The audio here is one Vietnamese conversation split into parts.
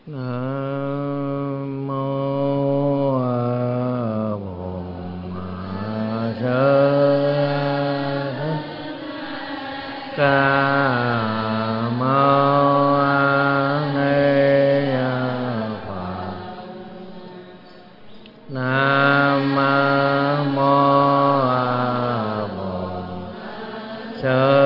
Nam mô Bổn Sư Thích Ca Mâu Ni Phật. Nam mô Bổn Sư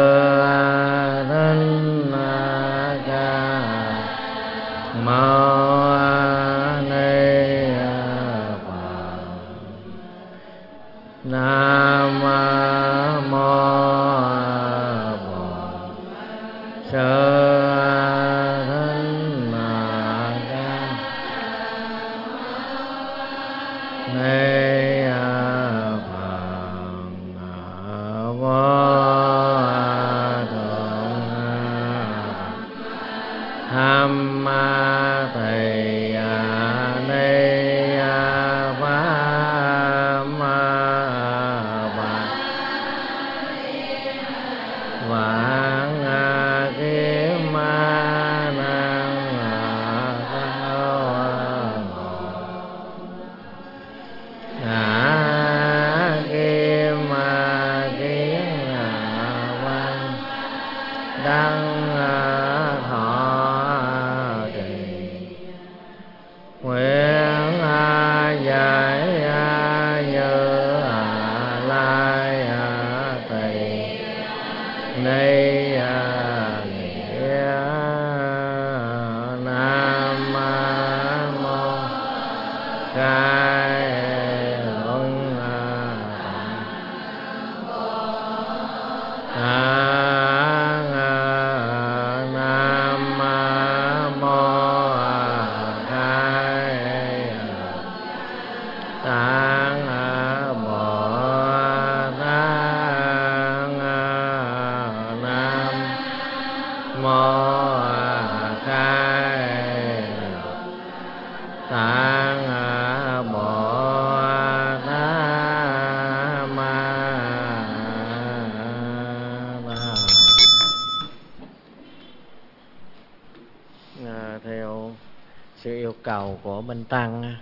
theo sự yêu cầu của bên tăng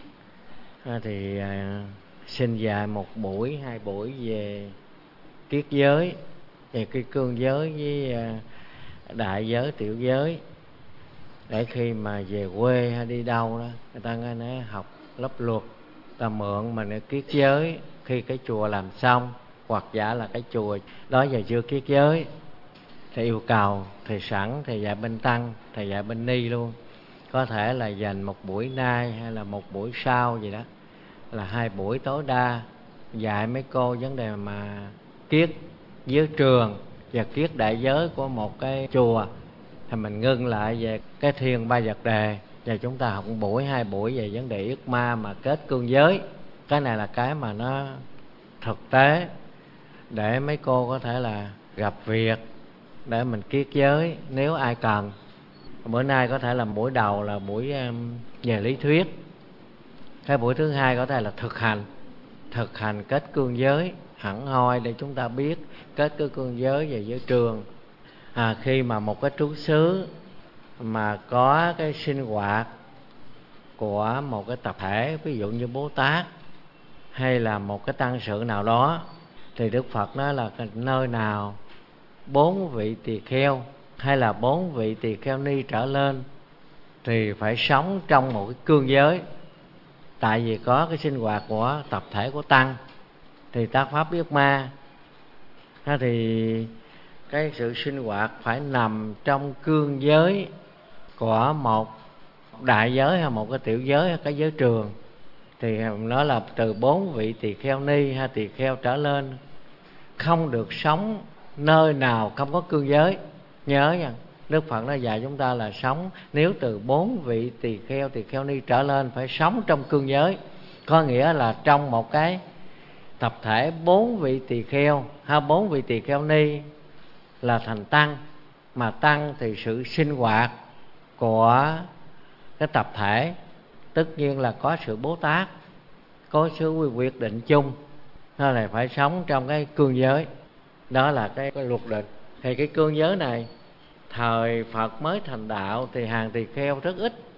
thì xin dạy một buổi, 2 buổi về kiết giới, về cái cương giới với đại giới, tiểu giới, để khi mà về quê hay đi đâu đó người ta nói học lớp luật, ta mượn mình để kiết giới khi cái chùa làm xong, hoặc giả là cái chùa đó giờ chưa kiết giới thì yêu cầu thì sẵn thì dạy bên tăng, thầy dạy bên ni luôn, có thể là dành một buổi nay hay là một buổi sau gì đó, là 2 buổi tối đa, dạy mấy cô vấn đề mà kiết giới trường và kiết đại giới của một cái chùa. Thì mình ngưng lại về cái thiên ba vật đề, và chúng ta học 1 buổi 2 buổi về vấn đề yết ma mà kết cương giới. Cái này là cái mà nó thực tế để mấy cô có thể là gặp việc để mình kiết giới nếu ai cần. Bữa nay có thể là buổi đầu là buổi về lý thuyết, cái buổi thứ hai có thể là thực hành kết cương giới hẳn hoi để chúng ta biết kết cái cương giới về giới trường. Khi mà một cái trú xứ mà có cái sinh hoạt của một cái tập thể, ví dụ như Bồ Tát hay là một cái tăng sự nào đó, thì Đức Phật nói là nơi nào 4 vị tỳ kheo hay là 4 vị tỳ kheo ni trở lên thì phải sống trong một cái cương giới. Tại vì có cái sinh hoạt của tập thể của tăng thì tác pháp yết ma, thì cái sự sinh hoạt phải nằm trong cương giới của một đại giới hay một cái tiểu giới hay cái giới trường. Thì nó là từ 4 vị tỳ kheo ni hay tỳ kheo trở lên, không được sống nơi nào không có cương giới. Nhớ nha, Đức Phật nó dạy chúng ta là sống, nếu từ 4 vị tỳ kheo ni trở lên phải sống trong cương giới. Có nghĩa là trong một cái tập thể 4 vị tỳ kheo hay 4 vị tỳ kheo ni là thành tăng, mà tăng thì sự sinh hoạt của cái tập thể tất nhiên là có sự Bồ Tát, có sự quyết định chung, nó là phải sống trong cái cương giới. Đó là cái luật định. Thì cái cương giới này thời Phật mới thành đạo thì hàng tỳ kheo rất ít,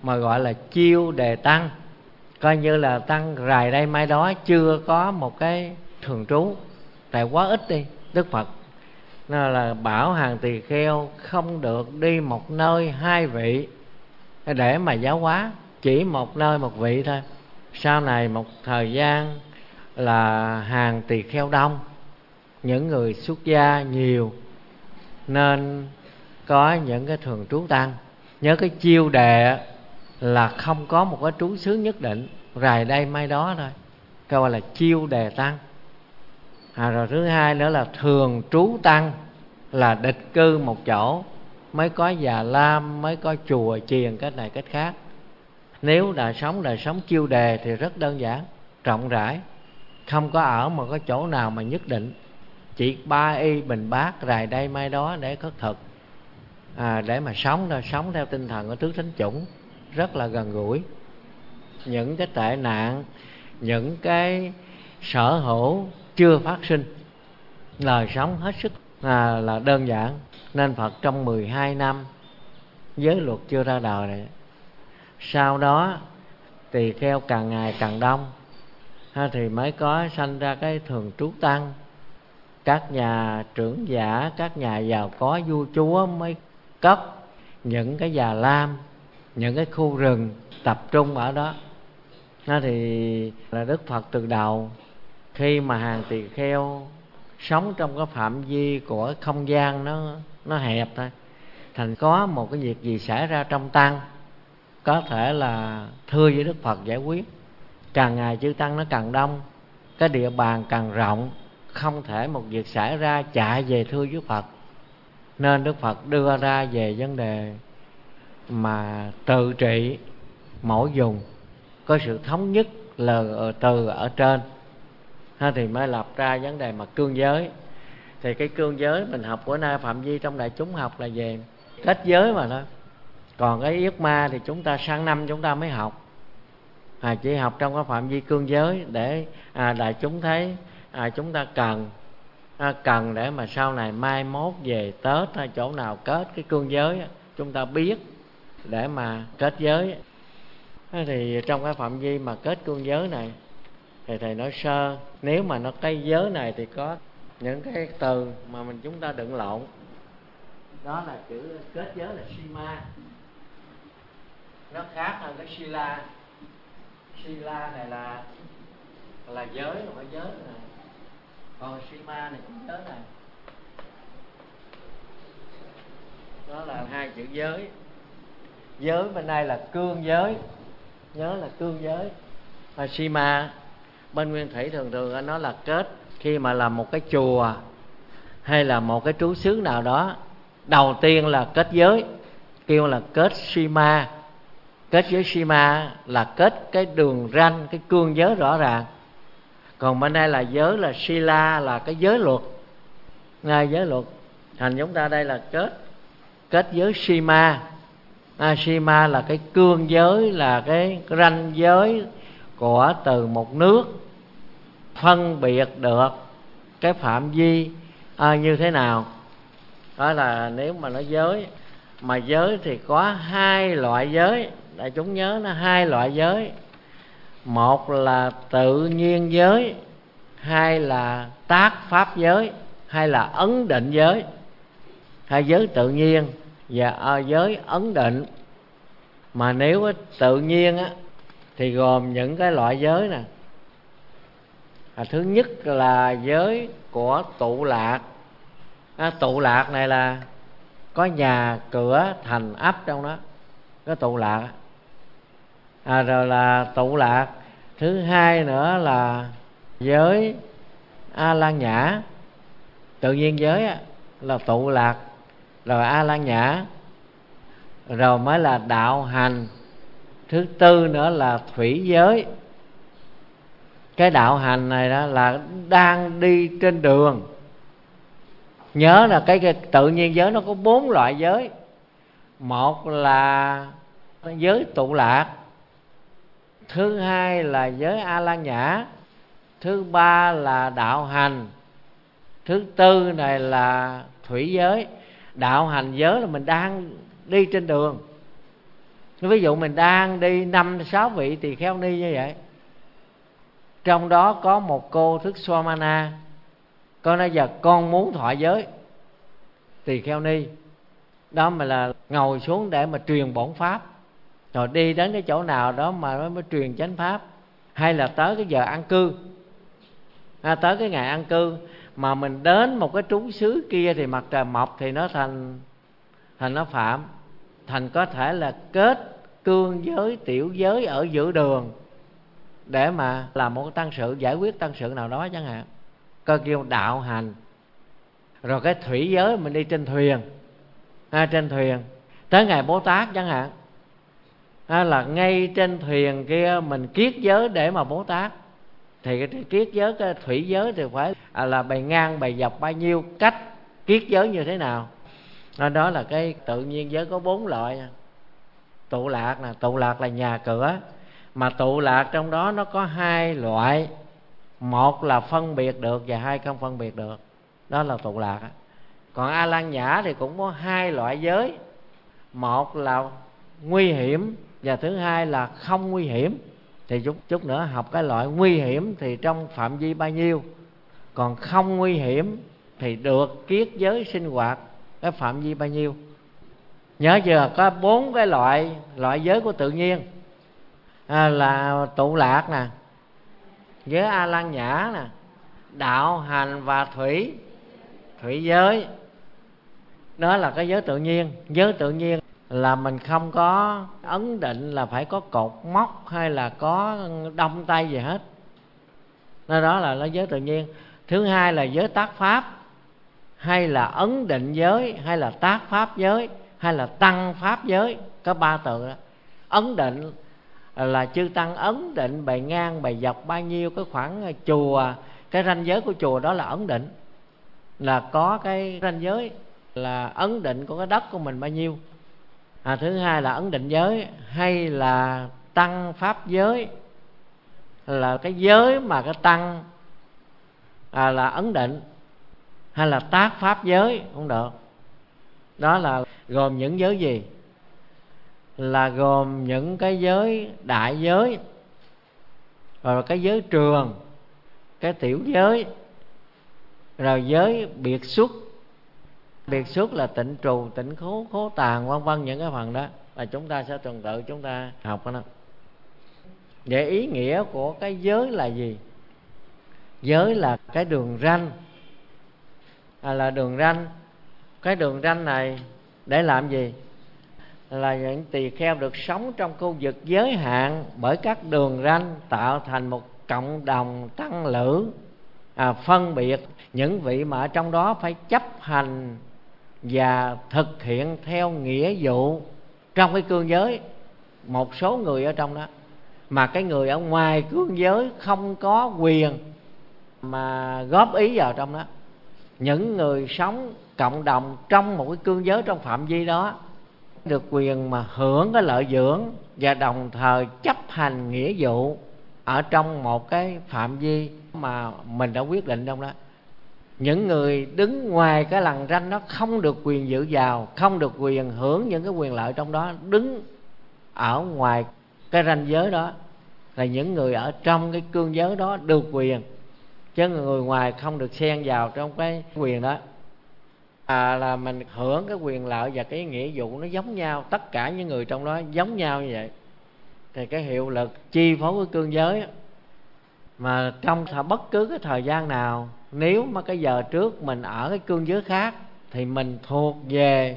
mà gọi là chiêu đề tăng, coi như là tăng rày đây mai đó chưa có một cái thường trú, tại quá ít đi. Đức Phật nên là bảo hàng tỳ kheo không được đi một nơi hai vị để mà giáo hóa, chỉ một nơi một vị thôi. Sau này một thời gian là hàng tỳ kheo đông, những người xuất gia nhiều, nên có những cái thường trú tăng. Nhớ cái chiêu đề là không có một cái trú xứ nhất định, rày đây mai đó thôi, gọi là chiêu đề tăng. Rồi thứ hai nữa là thường trú tăng, là địch cư một chỗ, mới có già lam, mới có chùa chiền cách này cách khác. Nếu đời sống chiêu đề thì rất đơn giản, rộng rãi, không có ở một cái chỗ nào mà nhất định, chỉ ba y bình bát rày đây mai đó để khất thực, để mà sống theo tinh thần của tứ thánh chủng, rất là gần gũi. Những cái tệ nạn, những cái sở hữu chưa phát sinh, đời sống hết sức là đơn giản. Nên Phật trong 12 năm giới luật chưa ra đời này, sau đó tỳ kheo càng ngày càng đông, thì mới có sanh ra cái thường trú tăng. Các nhà trưởng giả, các nhà giàu có vua chúa mới cất những cái già lam, những cái khu rừng tập trung ở đó. Thì là Đức Phật từ đầu, khi mà hàng tỳ kheo sống trong cái phạm vi của không gian nó hẹp thôi, thành có một cái việc gì xảy ra trong tăng, có thể là thưa với Đức Phật giải quyết. Càng ngày chư tăng nó càng đông, cái địa bàn càng rộng, không thể một việc xảy ra chạy về thưa với Phật. Nên Đức Phật đưa ra về vấn đề mà tự trị mỗi vùng, có sự thống nhất là từ ở trên, thì mới lập ra vấn đề mà cương giới. Thì cái cương giới mình học bữa nay phạm vi trong đại chúng học là về kết giới mà thôi. Còn cái yết ma thì chúng ta sang năm chúng ta mới học, chỉ học trong cái phạm vi cương giới để đại chúng thấy chúng ta cần để mà sau này mai mốt về Tết hay chỗ nào kết cái cương giới, chúng ta biết để mà kết giới. Thì trong cái phạm vi mà kết cương giới này thì thầy nói sơ, nếu mà nó cái giới này thì có những cái từ mà chúng ta đừng lộn. Đó là chữ kết giới là sima, nó khác hơn cái sila. Sila này là giới, là cái giới này, còn sima này cũng giới này. Đó là hai chữ giới. Giới bên đây là cương giới, nhớ là cương giới. Sima bên nguyên thủy thường thường nó là kết, khi mà làm một cái chùa hay là một cái trú xứ nào đó, đầu tiên là kết giới, kêu là kết sima. Kết giới sima là kết cái đường ranh, cái cương giới rõ ràng. Còn bên đây là giới là sila, là cái giới luật, giới luật. Thành chúng ta đây là kết giới sima. Sima là cái cương giới, là cái ranh giới của từ một nước, phân biệt được cái phạm vi như thế nào. Đó là nếu mà nói giới. Mà giới thì có hai loại giới, đại chúng nhớ nó hai loại giới. Một là tự nhiên giới, hai là tác pháp giới, hay là ấn định giới. Hai giới tự nhiên và giới ấn định. Mà nếu tự nhiên thì gồm những cái loại giới nè. Thứ nhất là giới của tụ lạc. Tụ lạc này là có nhà cửa thành ấp trong đó, có tụ lạc. Rồi là tụ lạc thứ hai nữa là giới A Lan Nhã. Tự nhiên giới là tụ lạc, rồi A Lan Nhã, rồi mới là đạo hành. Thứ tư nữa là thủy giới. Cái đạo hành này đó là đang đi trên đường. Nhớ là cái tự nhiên giới nó có 4 loại giới. Một là giới tụ lạc, thứ hai là giới A Lan Nhã, thứ ba là đạo hành, thứ tư này là thủy giới. Đạo hành giới là mình đang đi trên đường, Ví dụ mình đang đi 5-6 vị tỳ kheo ni như vậy, trong đó có một cô thức Swamana, con nói giờ con muốn thọ giới tỳ kheo ni, đó mà là ngồi xuống để mà truyền bổn pháp, rồi đi đến cái chỗ nào đó mà nó mới truyền chánh pháp. Hay là tới cái giờ ăn cư, tới cái ngày ăn cư mà mình đến một cái trú xứ kia thì mặt trời mọc thì nó thành nó phạm, thành có thể là kết cương giới, tiểu giới ở giữa đường để mà làm một tăng sự, giải quyết tăng sự nào đó chẳng hạn, coi kêu đạo hành. Rồi cái thủy giới mình đi trên thuyền, trên thuyền tới ngày Bố Tát chẳng hạn, là ngay trên thuyền kia mình kiết giới để mà Bố Tát, thì cái kiết giới, cái thủy giới thì phải là bề ngang bề dọc bao nhiêu, cách kiết giới như thế nào. Đó là cái tự nhiên giới có 4 loại. Tụ lạc nè, tụ lạc là nhà cửa, mà tụ lạc trong đó nó có 2 loại, một là phân biệt được và 2 không phân biệt được, đó là tụ lạc. Còn A Lan Nhã thì cũng có 2 loại giới, một là nguy hiểm và thứ 2 là không nguy hiểm. Thì chút nữa học cái loại nguy hiểm thì trong phạm vi bao nhiêu, còn không nguy hiểm thì được kiết giới sinh hoạt cái phạm vi bao nhiêu. Nhớ chưa, có 4 cái loại giới của tự nhiên, là tụ lạc nè, giới A Lan Nhã nè, đạo hành và thủy giới. Đó là cái giới tự nhiên. Giới tự nhiên là mình không có ấn định là phải có cột mốc hay là có đông tay gì hết. Đó là giới tự nhiên. Thứ hai là giới tác pháp, hay là ấn định giới, hay là tác pháp giới, hay là tăng pháp giới. Có 3 từ đó. Ấn định là chư tăng ấn định bề ngang bề dọc bao nhiêu cái khoảng chùa, cái ranh giới của chùa đó là ấn định, là có cái ranh giới là ấn định của cái đất của mình bao nhiêu. Thứ hai là ấn định giới, hay là tăng pháp giới, là cái giới mà cái tăng là ấn định, hay là tác pháp giới cũng được. Đó là gồm những giới gì? Là gồm những cái giới đại giới, rồi cái giới trường, cái tiểu giới, rồi giới biệt xuất. Biệt xuất là tịnh trù, tịnh khố, khố tàng, vân vân, những cái phần đó là chúng ta sẽ tuần tự chúng ta học đó. Vậy ý nghĩa của cái giới là gì? Giới là cái đường ranh, là đường ranh. Cái đường ranh này để làm gì? Là những tỳ kheo được sống trong khu vực giới hạn bởi các đường ranh, tạo thành một cộng đồng tăng lữ, phân biệt những vị mà ở trong đó phải chấp hành và thực hiện theo nghĩa vụ trong cái cương giới. Một số người ở trong đó, mà cái người ở ngoài cương giới không có quyền mà góp ý vào trong đó. Những người sống cộng đồng trong một cái cương giới, trong phạm vi đó, được quyền mà hưởng cái lợi dưỡng và đồng thời chấp hành nghĩa vụ ở trong một cái phạm vi mà mình đã quyết định trong đó. Những người đứng ngoài cái lằn ranh đó không được quyền dự vào, không được quyền hưởng những cái quyền lợi trong đó. Đứng ở ngoài cái ranh giới đó là những người ở trong cái cương giới đó được quyền, chứ người ngoài không được xen vào trong cái quyền đó. Là mình hưởng cái quyền lợi và cái nghĩa vụ nó giống nhau, tất cả những người trong đó giống nhau như vậy, thì cái hiệu lực chi phối cái cương giới. Mà trong bất cứ cái thời gian nào, nếu mà cái giờ trước mình ở cái cương giới khác thì mình thuộc về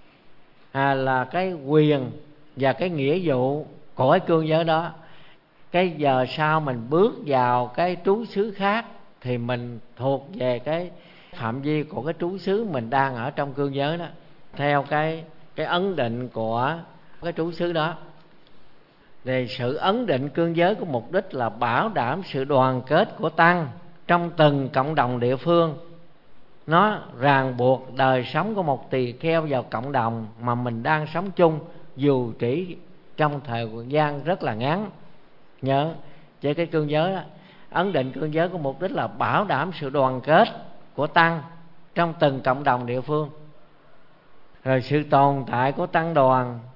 là cái quyền và cái nghĩa vụ của cái cương giới đó. Cái giờ sau mình bước vào cái trú xứ khác thì mình thuộc về cái phạm vi của cái trú xứ mình đang ở trong cương giới đó, theo cái ấn định của cái trú xứ đó. Thì sự ấn định cương giới của mục đích là bảo đảm sự đoàn kết của tăng trong từng cộng đồng địa phương. Nó ràng buộc đời sống của một tỳ kheo vào cộng đồng mà mình đang sống chung, dù chỉ trong thời gian rất là ngắn. Nhớ với cái cương giới đó, ấn định cương giới của mục đích là bảo đảm sự đoàn kết của tăng trong từng cộng đồng địa phương, rồi sự tồn tại của tăng đoàn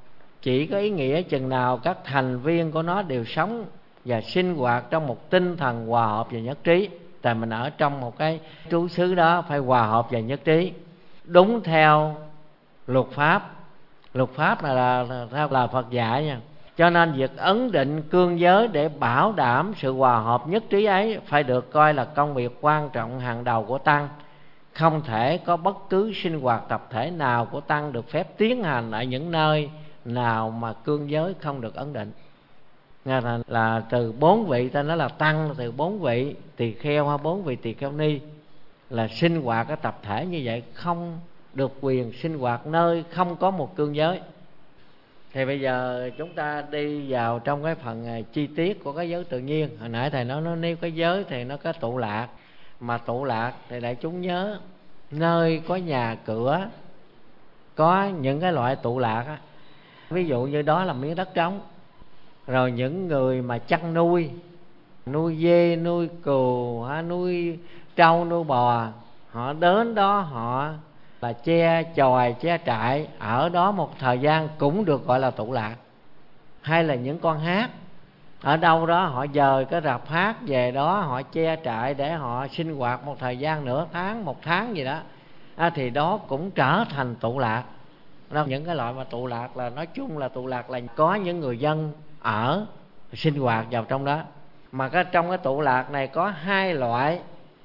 chỉ có ý nghĩa chừng nào các thành viên của nó đều sống và sinh hoạt trong một tinh thần hòa hợp và nhất trí. Tại mình ở trong một cái trú xứ đó phải hòa hợp và nhất trí, đúng theo luật pháp. Luật pháp này là theo là Phật dạy nha. Cho nên việc ấn định cương giới để bảo đảm sự hòa hợp nhất trí ấy phải được coi là công việc quan trọng hàng đầu của Tăng. Không thể có bất cứ sinh hoạt tập thể nào của Tăng được phép tiến hành ở những nơi nào mà cương giới không được ấn định. Nghe là từ 4 vị, ta nói là Tăng từ 4 vị tỳ kheo hay 4 vị tỳ kheo ni, là sinh hoạt cái tập thể như vậy, không được quyền sinh hoạt nơi không có một cương giới. Thì bây giờ chúng ta đi vào trong cái phần chi tiết của cái giới tự nhiên. Hồi nãy thầy nói nếu cái giới thì nó có tụ lạc, mà tụ lạc thì đại chúng nhớ nơi có nhà cửa, có những cái loại tụ lạc á. Ví dụ như đó là miếng đất trống, rồi những người mà chăn nuôi dê, nuôi cừu, nuôi trâu, nuôi bò, họ đến đó họ là che chòi, che trại ở đó một thời gian cũng được gọi là tụ lạc. Hay là những con hát ở đâu đó họ dời cái rạp hát về đó, họ che trại để họ sinh hoạt một thời gian, nửa tháng, một tháng gì đó, thì đó cũng trở thành tụ lạc. Đó, những cái loại mà tụ lạc là nói chung là tụ lạc là có những người dân ở sinh hoạt vào trong đó. Mà trong cái tụ lạc này có hai loại.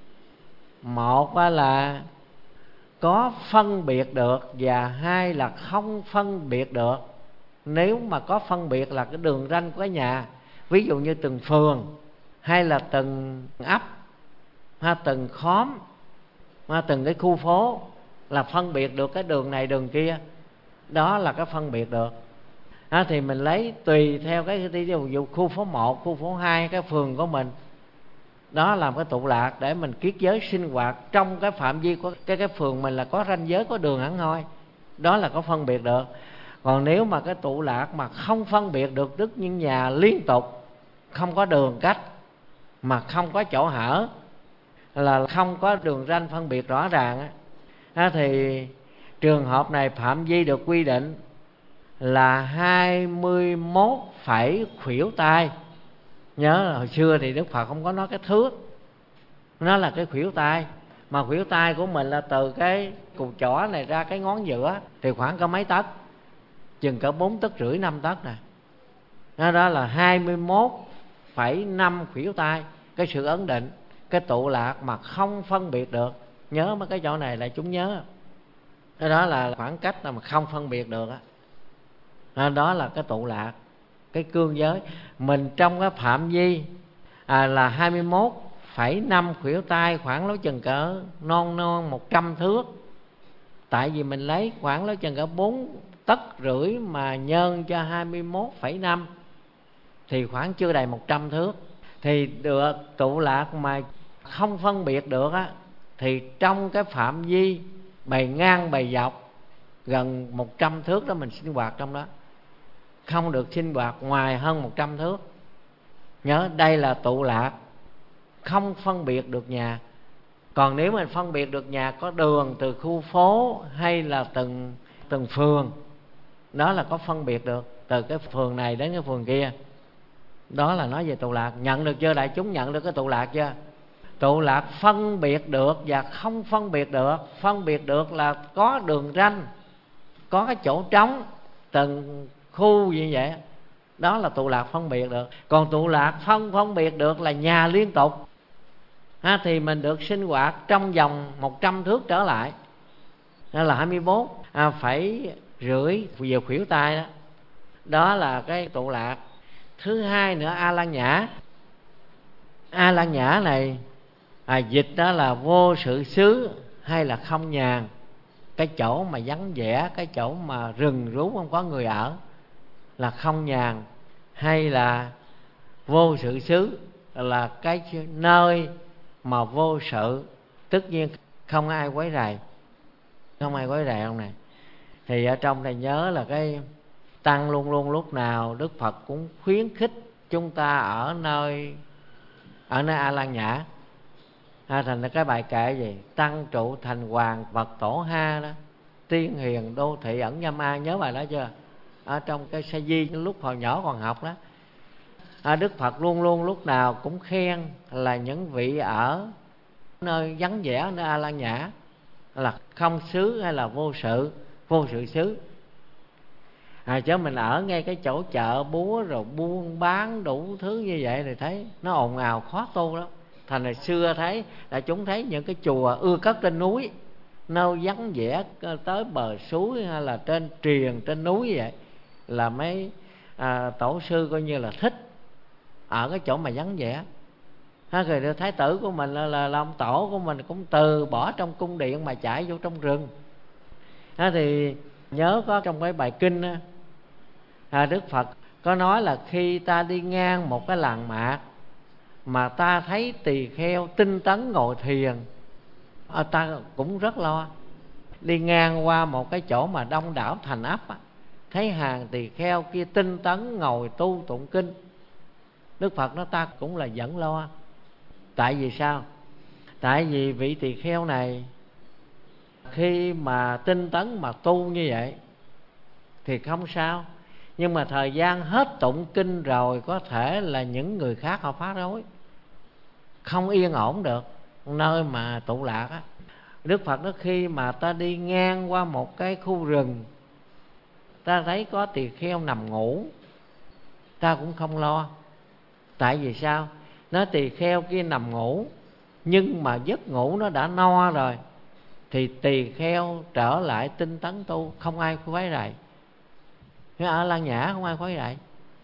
Một là có phân biệt được, và hai là không phân biệt được. Nếu mà có phân biệt là cái đường ranh của cái nhà, ví dụ như từng phường, hay là từng ấp, hay từng khóm, hay từng cái khu phố, là phân biệt được cái đường này đường kia, đó là cái phân biệt được. Thì mình lấy tùy theo cái ví dụ khu phố 1, khu phố 2, cái phường của mình, đó là cái tụ lạc để mình kiết giới sinh hoạt trong cái phạm vi của cái phường mình, là có ranh giới, có đường hẳn hoi, đó là có phân biệt được. Còn nếu mà cái tụ lạc mà không phân biệt được, tức những nhà liên tục, không có đường cách mà không có chỗ hở, là không có đường ranh phân biệt rõ ràng á, thì trường hợp này phạm vi được quy định là 21 phẩy khuỷu tay. Nhớ là hồi xưa thì Đức Phật không có nói cái thước, nó là cái khuỷu tay. Mà khuỷu tay của mình là từ cái cùi chỏ này ra cái ngón giữa thì khoảng có mấy tấc, chừng cỡ 4 tấc rưỡi 5 tấc nè. Đó là 21,5 khuỷu tay. Cái sự ấn định cái tụ lạc mà không phân biệt được, nhớ mấy cái chỗ này là chúng nhớ. Đó là khoảng cách mà không phân biệt được á. Đó là cái tụ lạc, cái cương giới. Mình trong cái phạm vi là 21,5 khuỷu tay, khoảng lối chừng cỡ non 100 thước. Tại vì mình lấy khoảng lối chừng cỡ 4 tấc rưỡi mà nhân cho 21,5 thì khoảng chưa đầy 100 thước. Thì được tụ lạc mà không phân biệt được á, thì trong cái phạm vi bề ngang bề dọc gần 100 thước đó mình sinh hoạt trong đó, không được sinh hoạt ngoài hơn 100 thước. Nhớ đây là tụ lạc không phân biệt được nhà. Còn nếu mình phân biệt được nhà, có đường từ khu phố hay là từng phường, đó là có phân biệt được từ cái phường này đến cái phường kia, đó là nói về tụ lạc. Nhận được chưa đại chúng? Nhận được cái tụ lạc chưa? Tụ lạc phân biệt được và không phân biệt được. Phân biệt được là có đường ranh, có cái chỗ trống từng khu như vậy, đó là tụ lạc phân biệt được. Còn tụ lạc phân biệt được là nhà liên tục, thì mình được sinh hoạt trong vòng 100 thước trở lại, đó là 21,5 về khuỷu tay đó. Đó là cái tụ lạc. Thứ hai nữa, A Lan Nhã. A Lan Nhã này dịch đó là vô sự xứ hay là không nhàn, cái chỗ mà vắng vẻ, cái chỗ mà rừng rú không có người ở là không nhàn, hay là vô sự xứ là cái nơi mà vô sự, tất nhiên không ai quấy rầy, không ai quấy rầy ông này. Thì ở trong này nhớ là cái Tăng luôn luôn lúc nào Đức Phật cũng khuyến khích chúng ta ở nơi A Lan Nhã. Thành ra cái bài kệ gì Tăng trụ thành hoàng Phật tổ ha đó, tiên hiền đô thị ẩn nhâm an, nhớ bài đó chưa? ở trong cái sa di lúc hồi nhỏ còn học đó. Đức Phật luôn luôn lúc nào cũng khen là những vị ở nơi vắng vẻ, nơi A Lan Nhã là không xứ hay là vô sự, vô sự xứ. Chứ mình ở ngay cái chỗ chợ búa rồi buôn bán đủ thứ như vậy thì thấy nó ồn ào khó tu lắm. Thành hồi xưa thấy là chúng thấy những cái chùa ưa cất trên núi, nơi vắng vẻ tới bờ suối hay là trên triền trên núi vậy, là mấy tổ sư coi như là thích ở cái chỗ mà vắng vẻ. Rồi thái tử của mình là ông tổ của mình cũng từ bỏ trong cung điện mà chạy vô trong rừng. Thì nhớ có trong cái bài kinh Đức Phật có nói là khi ta đi ngang một cái làng mạc mà ta thấy tỳ kheo tinh tấn ngồi thiền, ta cũng rất lo. Đi ngang qua một cái chỗ mà đông đảo thành ấp, thấy hàng tỳ kheo kia tinh tấn ngồi tu tụng kinh, Đức Phật nói ta cũng là vẫn lo. Tại vì sao? Tại vì vị tỳ kheo này khi mà tinh tấn mà tu như vậy thì không sao, nhưng mà thời gian hết tụng kinh rồi có thể là những người khác họ phá rối, không yên ổn được nơi mà tụ lạc á. Đức Phật nói khi mà ta đi ngang qua một cái khu rừng, ta thấy có tỳ kheo nằm ngủ, ta cũng không lo. Tại vì sao? Nói tỳ kheo kia nằm ngủ, nhưng mà giấc ngủ nó đã no rồi thì tỳ kheo trở lại tinh tấn tu, không ai quấy rầy. Ở Lan Nhã không ai quấy rầy.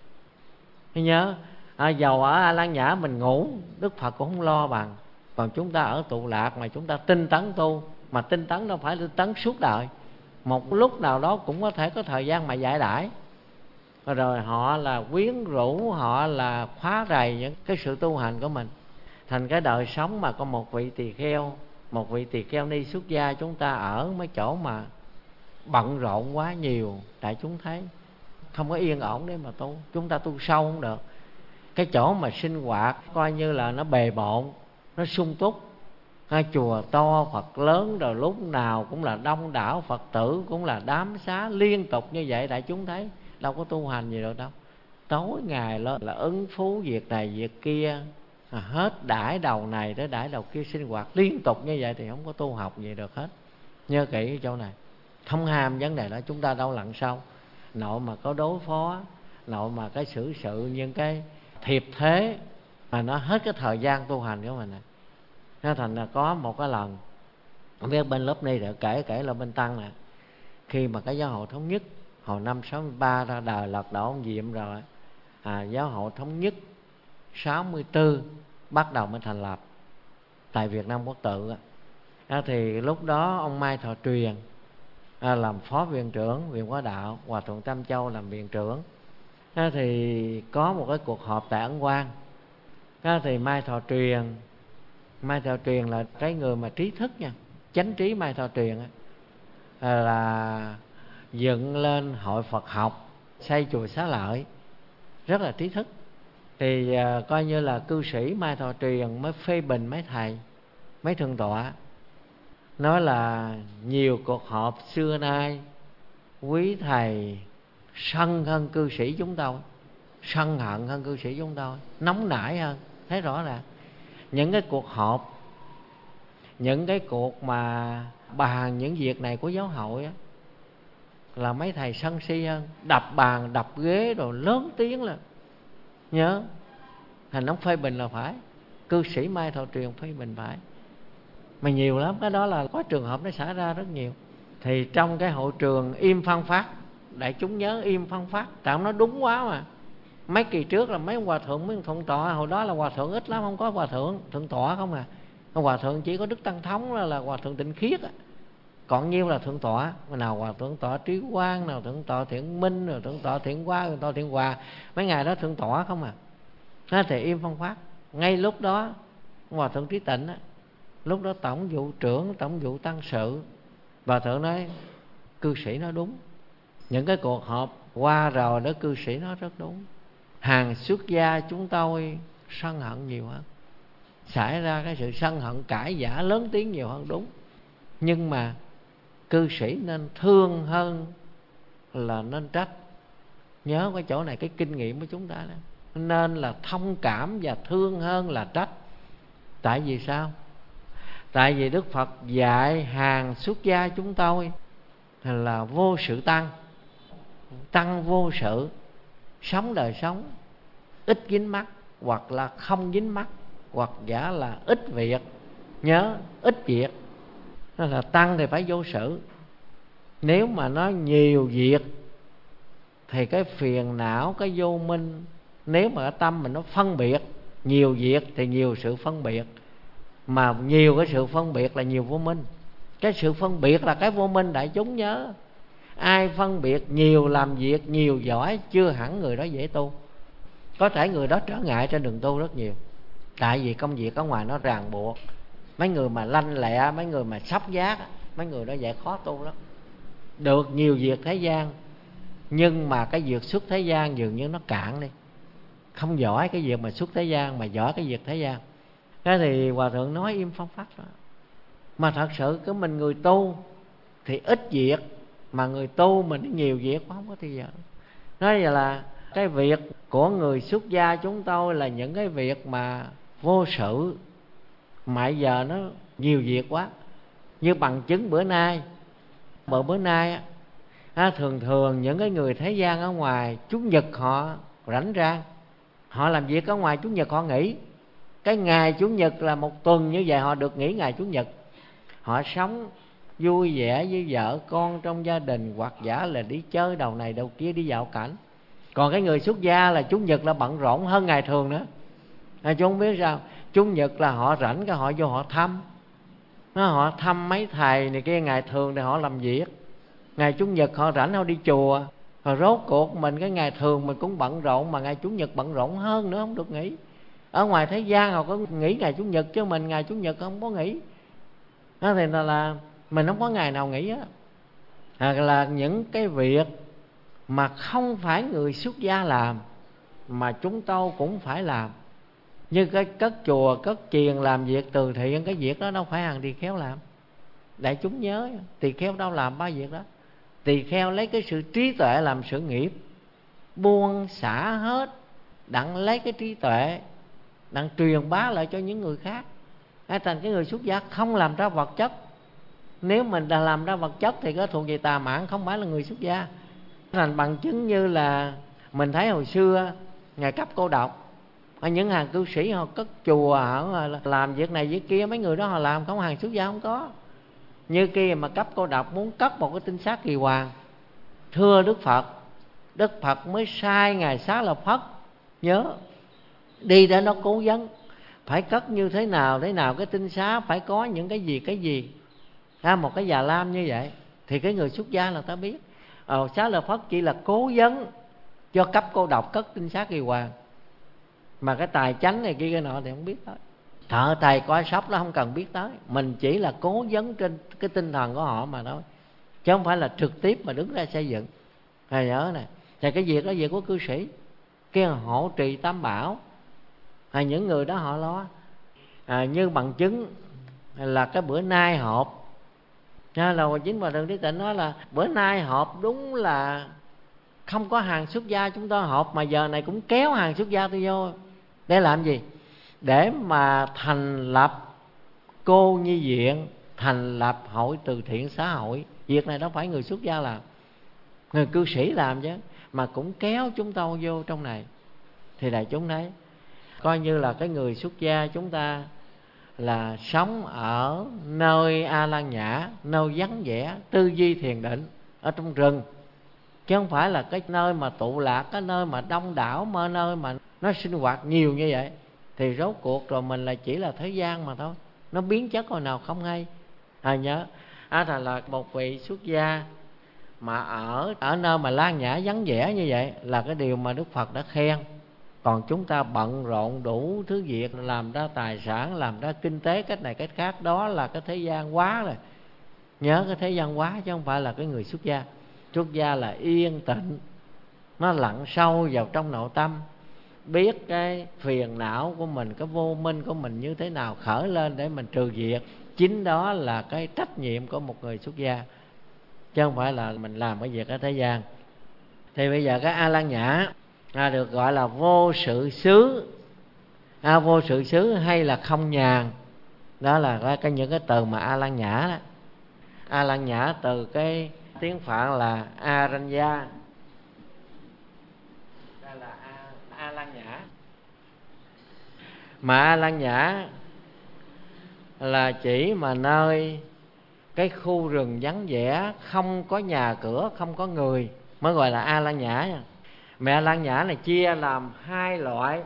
Nhớ dầu ở A Lan Nhã mình ngủ, Đức Phật cũng không lo bằng. Còn chúng ta ở tụ lạc mà chúng ta tinh tấn tu, mà tinh tấn đâu phải tinh tấn suốt đời, một lúc nào đó cũng có thể có thời gian mà giải đãi. Rồi họ là quyến rũ, họ là khóa rầy những cái sự tu hành của mình. Thành cái đời sống mà có một vị tỳ kheo, một vị tỳ kheo ni xuất gia, chúng ta ở mấy chỗ mà bận rộn quá nhiều, tại chúng thấy không có yên ổn để mà tu, chúng ta tu sâu không được. Cái chỗ mà sinh hoạt coi như là nó bề bộn, nó sung túc, chùa to Phật lớn, rồi lúc nào cũng là đông đảo Phật tử, cũng là đám xá liên tục như vậy, đại chúng thấy đâu có tu hành gì được đâu. Tối ngày là ứng phú việc này việc kia, hết đãi đầu này tới đãi đầu kia, sinh hoạt liên tục như vậy thì không có tu học gì được hết. Nhớ kỹ cái chỗ này, không ham vấn đề đó. Chúng ta đâu lặn sâu, nội mà có đối phó, nội mà cái xử sự những cái thiệp thế mà nó hết cái thời gian tu hành của mình này. Nó thành là có một cái lần, không biết bên lớp ni rồi kể là bên Tăng nè, khi mà cái giáo hội thống nhất hồi năm 63 ra đời, lật đổ ông Diệm rồi, giáo hội thống nhất 64 bắt đầu mới thành lập tại Việt Nam Quốc tự. Thì lúc đó ông Mai Thọ Truyền làm phó viện trưởng viện Hóa Đạo, Hòa thượng Tam Châu làm viện trưởng. Thì có một cái cuộc họp tại Ấn Quang. Thì Mai Thọ Truyền là cái người mà trí thức nha, chánh trí Mai Thọ Truyền là dựng lên hội Phật học, xây chùa Xá Lợi, rất là trí thức. Thì coi như là cư sĩ Mai Thọ Truyền mới phê bình mấy thầy, mấy thượng tọa, nói là nhiều cuộc họp xưa nay quý thầy sân hơn cư sĩ chúng tôi, sân hận hơn cư sĩ chúng tôi, nóng nảy hơn. Thấy rõ ràng những cái cuộc họp, những cái cuộc mà bàn những việc này của giáo hội là mấy thầy sân si hơn, đập bàn đập ghế rồi lớn tiếng là nhớ. Thành ông phê bình là phải, cư sĩ Mai Thọ Truyền phê bình phải, mà nhiều lắm. Cái đó là có trường hợp nó xảy ra rất nhiều. Thì trong cái hội trường im phăng phát, đại chúng nhớ im phăng phát, tại ông nói đúng quá mà. Mấy kỳ trước là mấy hòa thượng, mấy thượng tọa, hồi đó là hòa thượng ít lắm, không có hòa thượng, thượng tọa không à. Hòa thượng chỉ có Đức Tăng Thống là hòa thượng Tịnh Khiết còn nhiêu là thượng tọa. Nào hòa thượng tọa Trí Quang, nào thượng tọa Thiện Minh, rồi thượng tọa Thiện Hoa, thượng tọa Thiện Hòa, mấy ngày đó thượng tọa không à. Thì im phăng phát. Ngay lúc đó hòa thượng Trí Tịnh lúc đó tổng vụ trưởng, tổng vụ tăng sự, bà thượng nói cư sĩ nói đúng, những cái cuộc họp qua rồi đó cư sĩ nói rất đúng. Hàng xuất gia chúng tôi sân hận nhiều hơn, xảy ra cái sự sân hận cãi vã lớn tiếng nhiều hơn, đúng. Nhưng mà cư sĩ nên thương hơn là nên trách. Nhớ cái chỗ này, cái kinh nghiệm của chúng ta đó. Nên là thông cảm và thương hơn là trách. Tại vì sao? Tại vì Đức Phật dạy hàng xuất gia chúng tôi là vô sự tăng, tăng vô sự, sống đời sống ít dính mắc, hoặc là không dính mắc, hoặc giả là ít việc. Nhớ ít việc, đó là tăng thì phải vô sự. Nếu mà nó nhiều việc thì cái phiền não, cái vô minh, nếu mà cái tâm mình nó phân biệt, nhiều việc thì nhiều sự phân biệt, mà nhiều cái sự phân biệt là nhiều vô minh. Cái sự phân biệt là cái vô minh, đại chúng nhớ. Ai phân biệt nhiều, làm việc nhiều giỏi, chưa hẳn người đó dễ tu. Có thể người đó trở ngại trên đường tu rất nhiều. Tại vì công việc ở ngoài nó ràng buộc. Mấy người mà lanh lẹ, mấy người mà sóc giác, mấy người đó dễ khó tu lắm. Được nhiều việc thế gian, nhưng mà cái việc xuất thế gian dường như nó cạn đi. Không giỏi cái việc mà xuất thế gian, mà giỏi cái việc thế gian. Thế thì Hòa Thượng nói im phăng phắc đó. Mà thật sự cái mình người tu thì ít việc, mà người tu mình nhiều việc không có thì giờ. Nói vậy là cái việc của người xuất gia chúng tôi là những cái việc mà vô sự, mà giờ nó nhiều việc quá. Như bằng chứng bữa nay thường thường những cái người thế gian ở ngoài, Chủ nhật họ rảnh rang, họ làm việc ở ngoài, Chủ nhật họ nghỉ. Cái ngày Chủ nhật là một tuần như vậy, họ được nghỉ ngày Chủ nhật. Họ sống vui vẻ với vợ con trong gia đình, hoặc giả là đi chơi đầu này đầu kia, đi dạo cảnh. Còn cái người xuất gia là Chủ nhật là bận rộn hơn ngày thường nữa. Chú không biết sao, Chủ nhật là họ rảnh, cái họ vô họ thăm. Họ thăm mấy thầy này kia. Ngày thường thì họ làm việc, ngày Chủ nhật họ rảnh, họ đi chùa. Rồi rốt cuộc mình cái ngày thường mình cũng bận rộn, mà ngày Chủ nhật bận rộn hơn nữa, không được nghỉ. Ở ngoài thế gian họ có nghỉ ngày Chủ nhật, chứ mình ngày Chủ nhật không có nghỉ. Đó thì là mình không có ngày nào nghỉ á. Là những cái việc mà không phải người xuất gia làm, mà chúng tôi cũng phải làm. Như cái cất chùa, cất chiền, làm việc từ thiện, cái việc đó đâu phải hàng tỳ kheo làm. Đại chúng nhớ, tỳ kheo đâu làm ba việc đó. Tỳ kheo lấy cái sự trí tuệ làm sự nghiệp, buông xả hết, đặng lấy cái trí tuệ đặng truyền bá lại cho những người khác. Thành cái người xuất gia không làm ra vật chất. Nếu mình đã làm ra vật chất thì có thuộc về tà mạn, không phải là người xuất gia. Thành bằng chứng như là mình thấy hồi xưa ngày cấp cô độc, những hàng cư sĩ họ cất chùa, họ làm việc này việc kia, mấy người đó họ làm, không hàng xuất gia không có. Như kia mà cấp cô độc muốn cất một cái tinh sát kỳ hoàng, thưa Đức Phật, Đức Phật mới sai Ngài Xá Lợi Phất, nhớ đi để nó cố vấn phải cất như thế nào cái tinh xá phải có những cái gì một cái già lam như vậy. Thì cái người xuất gia là ta biết. Xá Lợi Phất chỉ là cố vấn cho cấp cô độc cất tinh xá kỳ hoàng, mà cái tài chánh này kia cái nọ thì không biết tới. Thợ thầy coi sóc đó không cần biết tới, mình chỉ là cố vấn trên cái tinh thần của họ mà thôi, chứ không phải là trực tiếp mà đứng ra xây dựng. Thầy nhớ này, thì cái việc đó việc của cư sĩ, cái hộ trì tam bảo, những người đó họ lo. Như bằng chứng là cái bữa nay họp, là chính Hòa Thượng Trí Tịnh nói là bữa nay họp đúng là không có hàng xuất gia chúng tôi họp, mà giờ này cũng kéo hàng xuất gia tôi vô. Để làm gì? Để mà thành lập cô nhi viện, thành lập hội từ thiện xã hội. Việc này đâu phải người xuất gia làm, người cư sĩ làm chứ, mà cũng kéo chúng tôi vô trong này. Thì đại chúng thấy, coi như là cái người xuất gia chúng ta là sống ở nơi A Lan Nhã, nơi vắng vẻ, tư duy thiền định, ở trong rừng, chứ không phải là cái nơi mà tụ lạc, cái nơi mà đông đảo, mà nơi mà nó sinh hoạt nhiều như vậy. Thì rốt cuộc rồi mình là chỉ là thế gian mà thôi, nó biến chất hồi nào không hay. Nhớ là một vị xuất gia mà ở nơi mà lan nhã vắng vẻ như vậy là cái điều mà Đức Phật đã khen. Còn chúng ta bận rộn đủ thứ việc, làm ra tài sản, làm ra kinh tế cách này cách khác, đó là cái thế gian hóa rồi. Nhớ cái thế gian hóa chứ không phải là cái người xuất gia. Xuất gia là yên tịnh, nó lặn sâu vào trong nội tâm, biết cái phiền não của mình, cái vô minh của mình như thế nào khởi lên để mình trừ diệt. Chính đó là cái trách nhiệm của một người xuất gia, chứ không phải là mình làm cái việc ở thế gian. Thì bây giờ cái A Lan Nhã được gọi là vô sự xứ. Vô sự xứ hay là không nhàn, đó là những cái từ mà A Lan Nhã đó. A Lan Nhã từ cái tiếng Phạn là Aranya, đây là A Lan Nhã. Mà A Lan Nhã là chỉ mà nơi cái khu rừng vắng vẻ, không có nhà cửa, không có người mới gọi là A Lan Nhã nha. Mà A Lan Nhã này chia làm hai loại.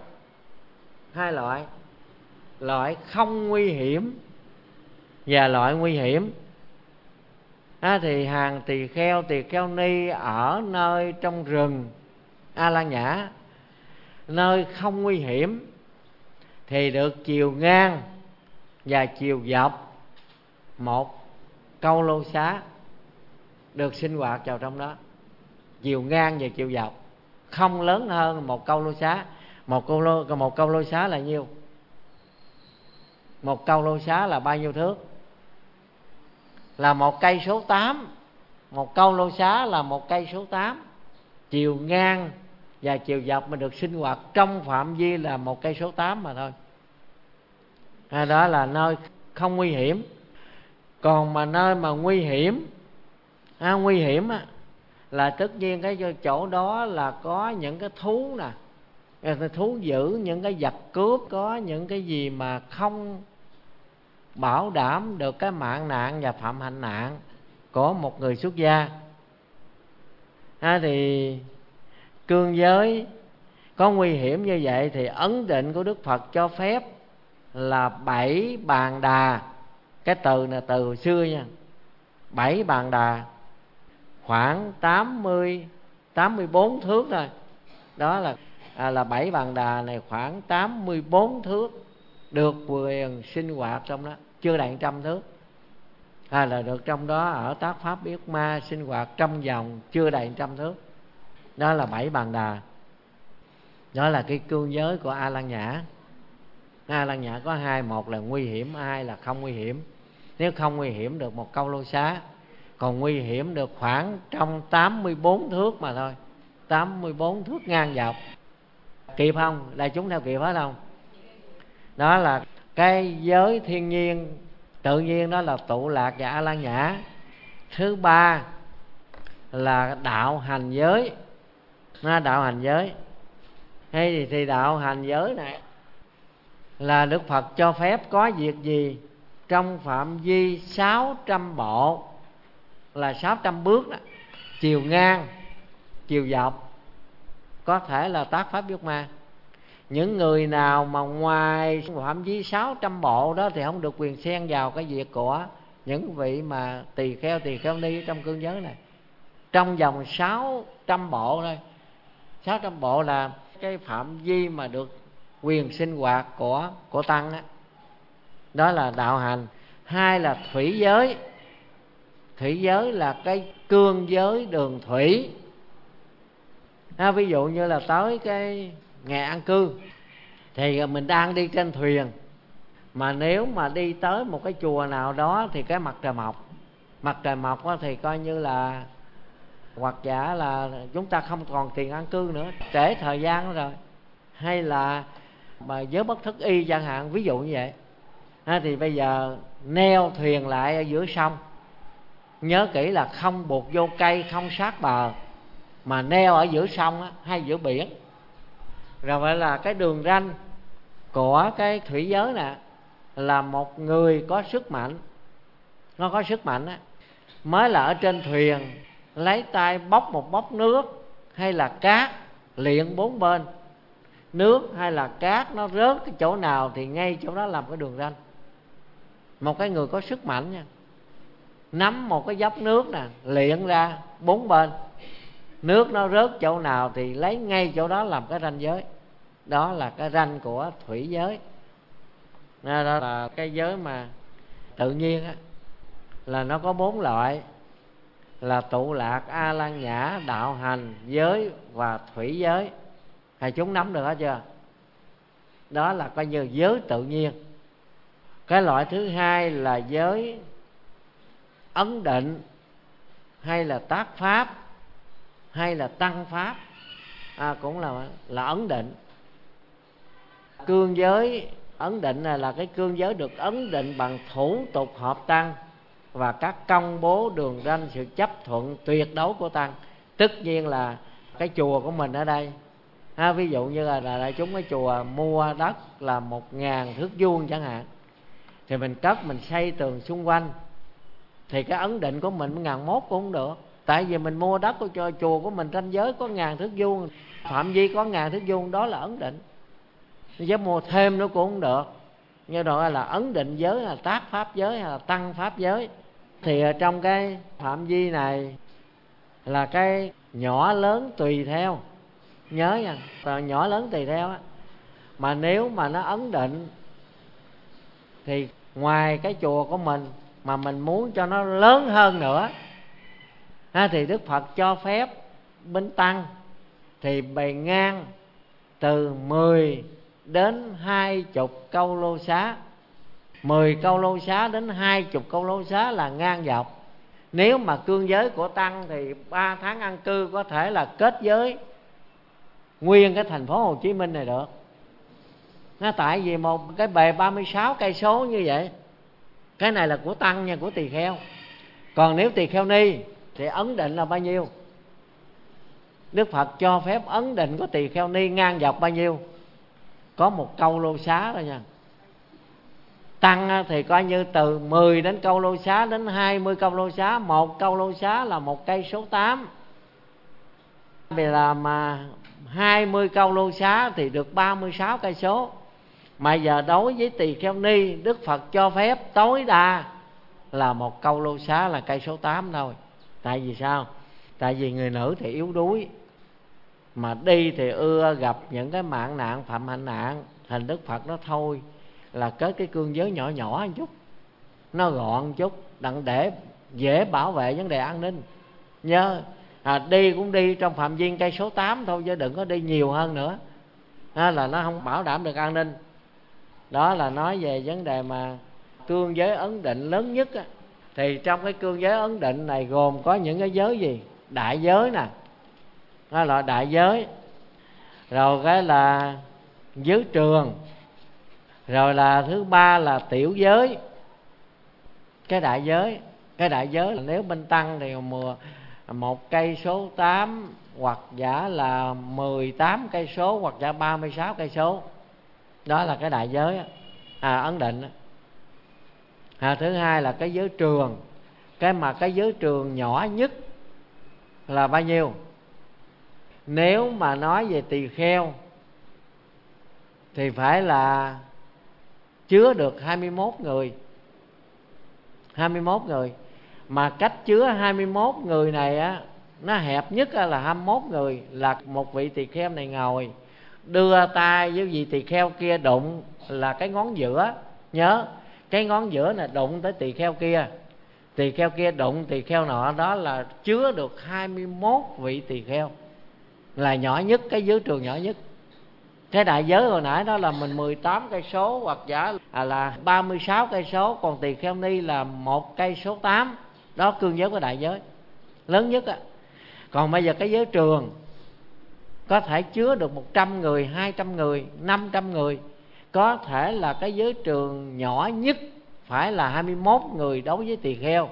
Loại không nguy hiểm và loại nguy hiểm. Thì hàng tỳ kheo ni ở nơi trong rừng A Lan Nhã, nơi không nguy hiểm, thì được chiều ngang và chiều dọc một câu lô xá, được sinh hoạt vào trong đó. Chiều ngang và chiều dọc không lớn hơn một câu lô xá. Một câu lô xá là nhiêu? Một câu lô xá là bao nhiêu thước? Là 1 cây số 8. Một câu lô xá là 1 cây số 8. Chiều ngang và chiều dọc mà được sinh hoạt trong phạm vi là 1 cây số 8 mà thôi. Đó là nơi không nguy hiểm. Còn mà nơi mà nguy hiểm, nguy hiểm là tất nhiên cái chỗ đó là có những cái thú nè, thú dữ, những cái giặc cướp, có những cái gì mà không bảo đảm được cái mạng nạn và phạm hạnh nạn của một người xuất gia. Thì cương giới có nguy hiểm như vậy thì ấn định của Đức Phật cho phép là 7 bàn đà. Cái từ là từ hồi xưa nha. 7 bàn đà khoảng 84 thước thôi. Đó là 7 bàn đà này khoảng 84 thước được quyền sinh hoạt trong đó, chưa đầy 100 thước. Là được trong đó ở tác pháp Yết Ma sinh hoạt trong vòng chưa đầy 100 thước. Đó là 7 bàn đà. Đó là cái cương giới của A Lan Nhã. A Lan Nhã có hai, một là nguy hiểm, hai là không nguy hiểm. Nếu không nguy hiểm được 1 câu lô xá, còn nguy hiểm được khoảng trong 84 thước mà thôi. 84 thước ngang dọc. Kịp không? Đại chúng theo kịp hết không? Đó là cái giới thiên nhiên tự nhiên, đó là tụ lạc và A Lan Nhã. Thứ ba là đạo hành giới. Đạo hành giới hay thì đạo hành giới này là Đức Phật cho phép có việc gì trong phạm vi 600 bộ, là 600 bước đó, chiều ngang chiều dọc, có thể là tác pháp Yết Ma. Những người nào mà ngoài phạm vi 600 bộ đó thì không được quyền xen vào cái việc của những vị mà tỳ kheo ni trong cương giới này. Trong vòng 600 bộ thôi. 600 bộ là cái phạm vi mà được quyền sinh hoạt của tăng đó. Đó là đạo hành. Hai là thủy giới. Thủy giới là cái cương giới đường thủy. Ví dụ như là tới cái ngày an cư thì mình đang đi trên thuyền, mà nếu mà đi tới một cái chùa nào đó thì cái mặt trời mọc. Mặt trời mọc thì coi như là hoặc giả là chúng ta không còn tiền an cư nữa, trễ thời gian rồi. Hay là mà giới bất thức y chẳng hạn, ví dụ như vậy. Thì bây giờ neo thuyền lại ở giữa sông, nhớ kỹ là không buộc vô cây, không sát bờ, mà neo ở giữa sông hay giữa biển. Rồi vậy là cái đường ranh của cái thủy giới nè là một người có sức mạnh. Nó có sức mạnh mới là ở trên thuyền lấy tay bóc một bóc nước hay là cát, liệng 4 bên. Nước hay là cát nó rớt cái chỗ nào thì ngay chỗ đó làm cái đường ranh. Một cái người có sức mạnh nha, nắm một cái dốc nước nè, liệng ra 4 bên, nước nó rớt chỗ nào thì lấy ngay chỗ đó làm cái ranh giới. Đó là cái ranh của thủy giới. Đó là cái giới mà tự nhiên là nó có 4 loại, là tụ lạc, A Lan Nhã, đạo hành, giới và thủy giới. Chúng nắm được hết chưa? Đó là coi như giới tự nhiên. Cái loại thứ hai là giới ấn định hay là tác pháp. hay là tăng pháp, cũng là ấn định. Cương giới ấn định là cái cương giới được ấn định bằng thủ tục hợp tăng và các công bố đường ranh sự chấp thuận tuyệt đối của tăng. Tất nhiên là cái chùa của mình ở đây, ví dụ như là đại chúng cái chùa mua đất là 1.000 thước vuông chẳng hạn, thì mình cất mình xây tường xung quanh, thì cái ấn định của mình 1.100 cũng không được. Tại vì mình mua đất của chùa của mình ranh giới có 1.000 thước vuông, phạm vi có 1.000 thước vuông, đó là ấn định. Chứ mua thêm nó cũng không được. Như đó là ấn định giới, là tác pháp giới hay là tăng pháp giới. Thì trong cái phạm vi này là cái nhỏ lớn tùy theo, nhớ nha, nhỏ lớn tùy theo á. Mà nếu mà nó ấn định thì ngoài cái chùa của mình mà mình muốn cho nó lớn hơn nữa thì Đức Phật cho phép bên tăng thì bề ngang từ 10 đến 20 câu lô xá. 10 câu lô xá đến 20 câu lô xá là ngang dọc. Nếu mà cương giới của tăng thì 3 tháng ăn cư có thể là kết giới nguyên cái thành phố Hồ Chí Minh này được. Tại vì một cái bề 36 cây số như vậy. Cái này là của tăng nha, của tỳ kheo. Còn nếu tỳ kheo ni thì ấn định là bao nhiêu? Đức Phật cho phép ấn định của tỳ kheo ni ngang dọc bao nhiêu? Có 1 câu lô xá thôi nha. Tăng thì coi như từ 10 đến câu lô xá đến 20 câu lô xá. 1 câu lô xá là 1 cây số 8. Vì là mà 20 câu lô xá thì được 36 cây số. Mà giờ đối với tỳ kheo ni, Đức Phật cho phép tối đa là 1 câu lô xá là cây số 8 thôi. Tại vì sao? Tại vì người nữ thì yếu đuối, mà đi thì ưa gặp những cái mạng nạn, phạm hạnh nạn. Thành Đức Phật nó thôi là kết cái cương giới nhỏ nhỏ một chút, nó gọn một chút, đặng để dễ bảo vệ vấn đề an ninh. Nhớ đi cũng đi trong phạm vi cây số 8 thôi, chứ đừng có đi nhiều hơn nữa, là nó không bảo đảm được an ninh. Đó là nói về vấn đề mà cương giới ấn định lớn nhất á. Thì trong cái cương giới ấn định này gồm có những cái giới gì? Đại giới nè, đó là đại giới. Rồi cái là giới trường. Rồi là thứ ba là tiểu giới. Cái đại giới là nếu bên tăng thì 1 cây số 8, hoặc giả là 18 cây số, hoặc giả 36 cây số. Đó là cái đại giới ấn định. Thứ hai là cái giới trường. Cái giới trường nhỏ nhất là bao nhiêu? Nếu mà nói về tỳ kheo thì phải là chứa được 21 người. 21 người. Mà cách chứa 21 người này á, nó hẹp nhất là 21 người. Là một vị tỳ kheo này ngồi, đưa tay với vị tỳ kheo kia đụng là cái ngón giữa. Nhớ, cái ngón giữa này đụng tới tỳ kheo kia, tỳ kheo kia đụng tỳ kheo nọ. Đó là chứa được 21 vị tỳ kheo. Là nhỏ nhất, cái giới trường nhỏ nhất. Cái đại giới hồi nãy đó là mình 18 cây số, hoặc giả là 36 cây số. Còn tỳ kheo ni là 1 cây số 8. Đó cương giới của đại giới lớn nhất á. Còn bây giờ cái giới trường có thể chứa được 100 người, 200 người, 500 người. Có thể là cái giới trường nhỏ nhất phải là 21 người đối với tỳ kheo,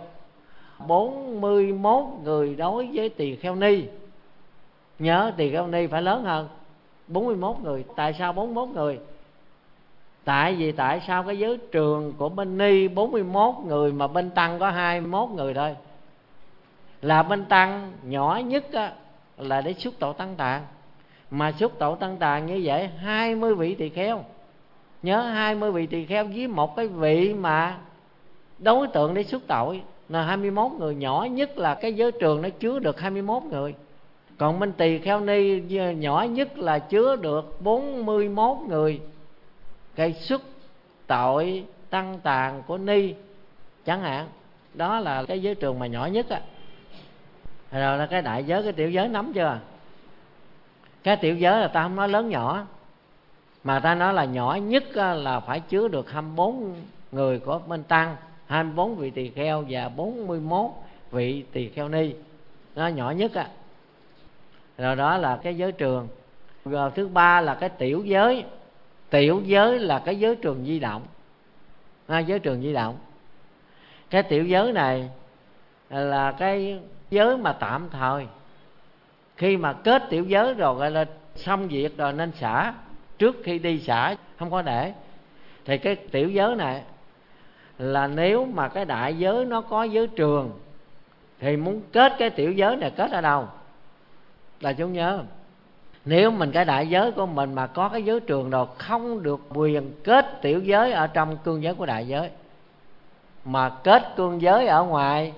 41 người đối với tỳ kheo ni. Nhớ tỳ kheo ni phải lớn hơn 41 người. Tại sao 41 người? Tại vì tại sao cái giới trường của bên ni 41 người mà bên tăng có 21 người thôi? Là bên tăng nhỏ nhất á, là để xúc tội tăng tạng. Mà xúc tội tăng tạng như vậy 20 vị tỳ kheo. Nhớ 20 vị tỳ kheo với một cái vị mà đối tượng để xúc tội là 21 người. Nhỏ nhất là cái giới trường nó chứa được 21 người. Còn bên tỳ kheo ni nhỏ nhất là chứa được 41 người. Cái xúc tội tăng tàn của ni chẳng hạn. Đó là cái giới trường mà nhỏ nhất á. Rồi là cái đại giới, cái tiểu giới, nắm chưa? Cái tiểu giới là ta không nói lớn nhỏ, mà ta nói là nhỏ nhất là phải chứa được 24 người của bên tăng, 24 vị tỳ kheo và 41 vị tỳ kheo ni. Nó nhỏ nhất á. Rồi đó là cái giới trường. Rồi thứ ba là cái tiểu giới. Tiểu giới là cái giới trường di động. Giới trường di động. Cái tiểu giới này là cái giới mà tạm thời. Khi mà kết tiểu giới rồi gọi là xong việc rồi nên xả. Trước khi đi xả không có để. Thì cái tiểu giới này là nếu mà cái đại giới nó có giới trường thì muốn kết cái tiểu giới này kết ở đâu? Là chúng nhớ, nếu mình cái đại giới của mình mà có cái giới trường rồi, không được quyền kết tiểu giới ở trong cương giới của đại giới, mà kết cương giới ở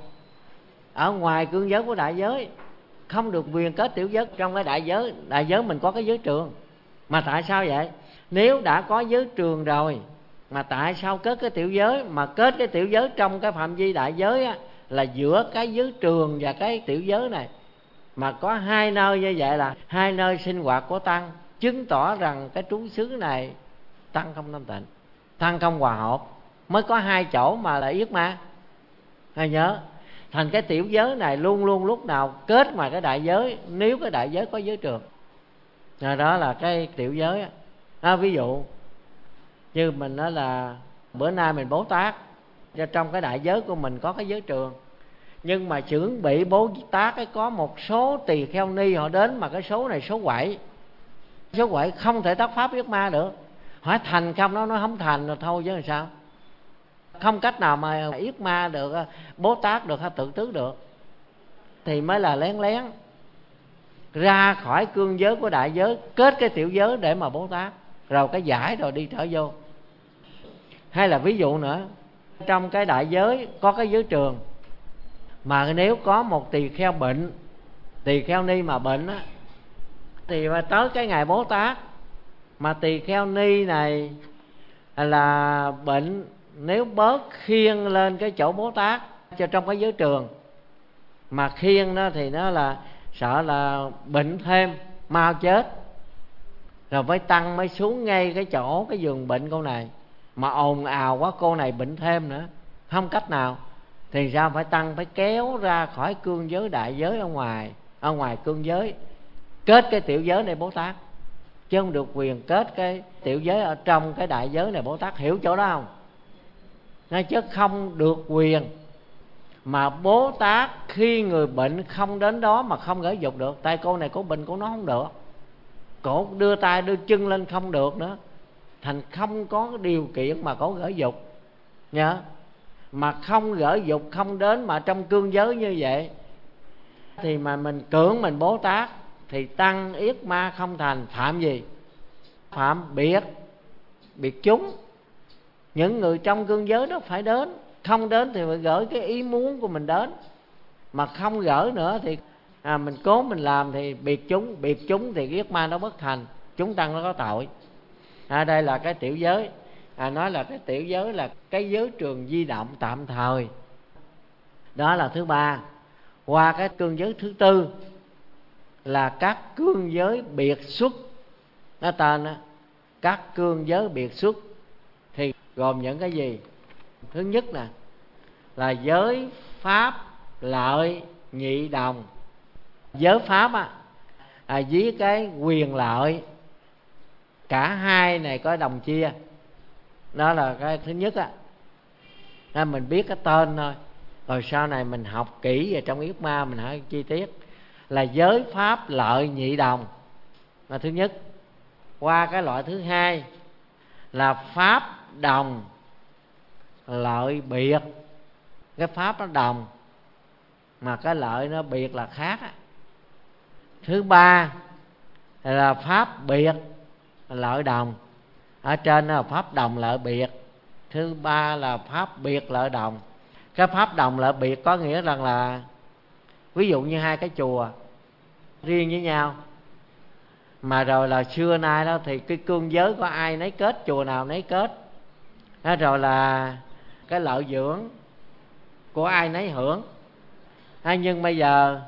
ngoài cương giới của đại giới. Không được quyền kết tiểu giới trong cái đại giới. Đại giới mình có cái giới trường. Mà tại sao vậy? Nếu đã có giới trường rồi mà tại sao kết cái tiểu giới? Mà kết cái tiểu giới trong cái phạm vi đại giới á, là giữa cái giới trường và cái tiểu giới này. Mà có hai nơi như vậy là hai nơi sinh hoạt của tăng, chứng tỏ rằng cái trú xứ này tăng không thanh tịnh, tăng không hòa hợp. Mới có hai chỗ mà là yết ma. Hay nhớ, thành cái tiểu giới này luôn luôn lúc nào kết ngoài cái đại giới, nếu cái đại giới có giới trường. Rồi đó là cái tiểu giới. Ví dụ như mình nói là bữa nay mình Bố Tát, trong cái đại giới của mình có cái giới trường, nhưng mà chuẩn bị Bố Tát ấy có một số tỳ kheo ni họ đến, mà cái số này số quậy. Số quậy không thể tác pháp yết ma được. Hỏi thành không, nó nói không thành rồi thôi chứ làm sao. Không cách nào mà yết ma được, Bố Tát được hay tự tứ được. Thì mới là lén lén ra khỏi cương giới của đại giới, kết cái tiểu giới để mà Bố Tát, rồi cái giải rồi đi trở vô. Hay là ví dụ nữa, trong cái đại giới có cái giới trường, mà nếu có một tỳ kheo bệnh, tỳ kheo ni mà bệnh á, thì mà tới cái ngày Bố Tát mà tỳ kheo ni này là bệnh, nếu bớt khiêng lên cái chỗ Bố Tát cho trong cái giới trường, mà khiêng nó thì nó là sợ là bệnh thêm, mau chết, rồi mới tăng mới xuống ngay cái chỗ cái giường bệnh cô này, mà ồn ào quá cô này bệnh thêm nữa, không cách nào. Thì sao? Phải tăng, phải kéo ra khỏi cương giới đại giới ở ngoài cương giới, kết cái tiểu giới này Bố Tát, chứ không được quyền kết cái tiểu giới ở trong cái đại giới này Bố Tát. Hiểu chỗ đó không? Nói chứ không được quyền mà Bố Tát khi người bệnh không đến đó mà không gởi dục được. Tại cô này có bệnh, cô nói không được, cổ đưa tay đưa chân lên không được nữa, thành không có điều kiện mà cổ gởi dục nhớ. Mà không gởi dục, không đến mà trong cương giới như vậy, thì mà mình cưỡng mình Bố Tát thì tăng yết ma không thành. Phạm gì? Phạm biệt chúng. Những người trong cương giới đó phải đến, không đến thì phải gửi cái ý muốn của mình đến. Mà không gửi nữa thì mình cố mình làm thì biệt chúng thì yết ma nó bất thành, chúng tăng nó có tội. Đây là cái tiểu giới. Nói là cái tiểu giới là cái giới trường di động tạm thời. Đó là thứ ba. Qua cái cương giới thứ tư là các cương giới biệt xuất. Nó tên đó, các cương giới biệt xuất thì gồm những cái gì? Thứ nhất nè là giới pháp lợi nhị đồng. Giới pháp với cái quyền lợi, cả hai này có đồng chia. Đó là cái thứ nhất mình biết cái tên thôi, rồi sau này mình học kỹ về trong yết ma mình hỏi chi tiết. Là giới pháp lợi nhị đồng là thứ nhất. Qua cái loại thứ hai là pháp đồng lợi biệt. Cái pháp nó đồng mà cái lợi nó biệt là khác. Thứ ba là pháp biệt lợi đồng. Ở trên là pháp đồng lợi biệt. Thứ ba là pháp biệt lợi đồng. Cái pháp đồng lợi biệt có nghĩa rằng là ví dụ như hai cái chùa riêng với nhau, mà rồi là xưa nay đó thì cái cương giới có ai nấy kết, chùa nào nấy kết. Rồi là cái lợi dưỡng của ai nấy hưởng. Nhưng bây giờ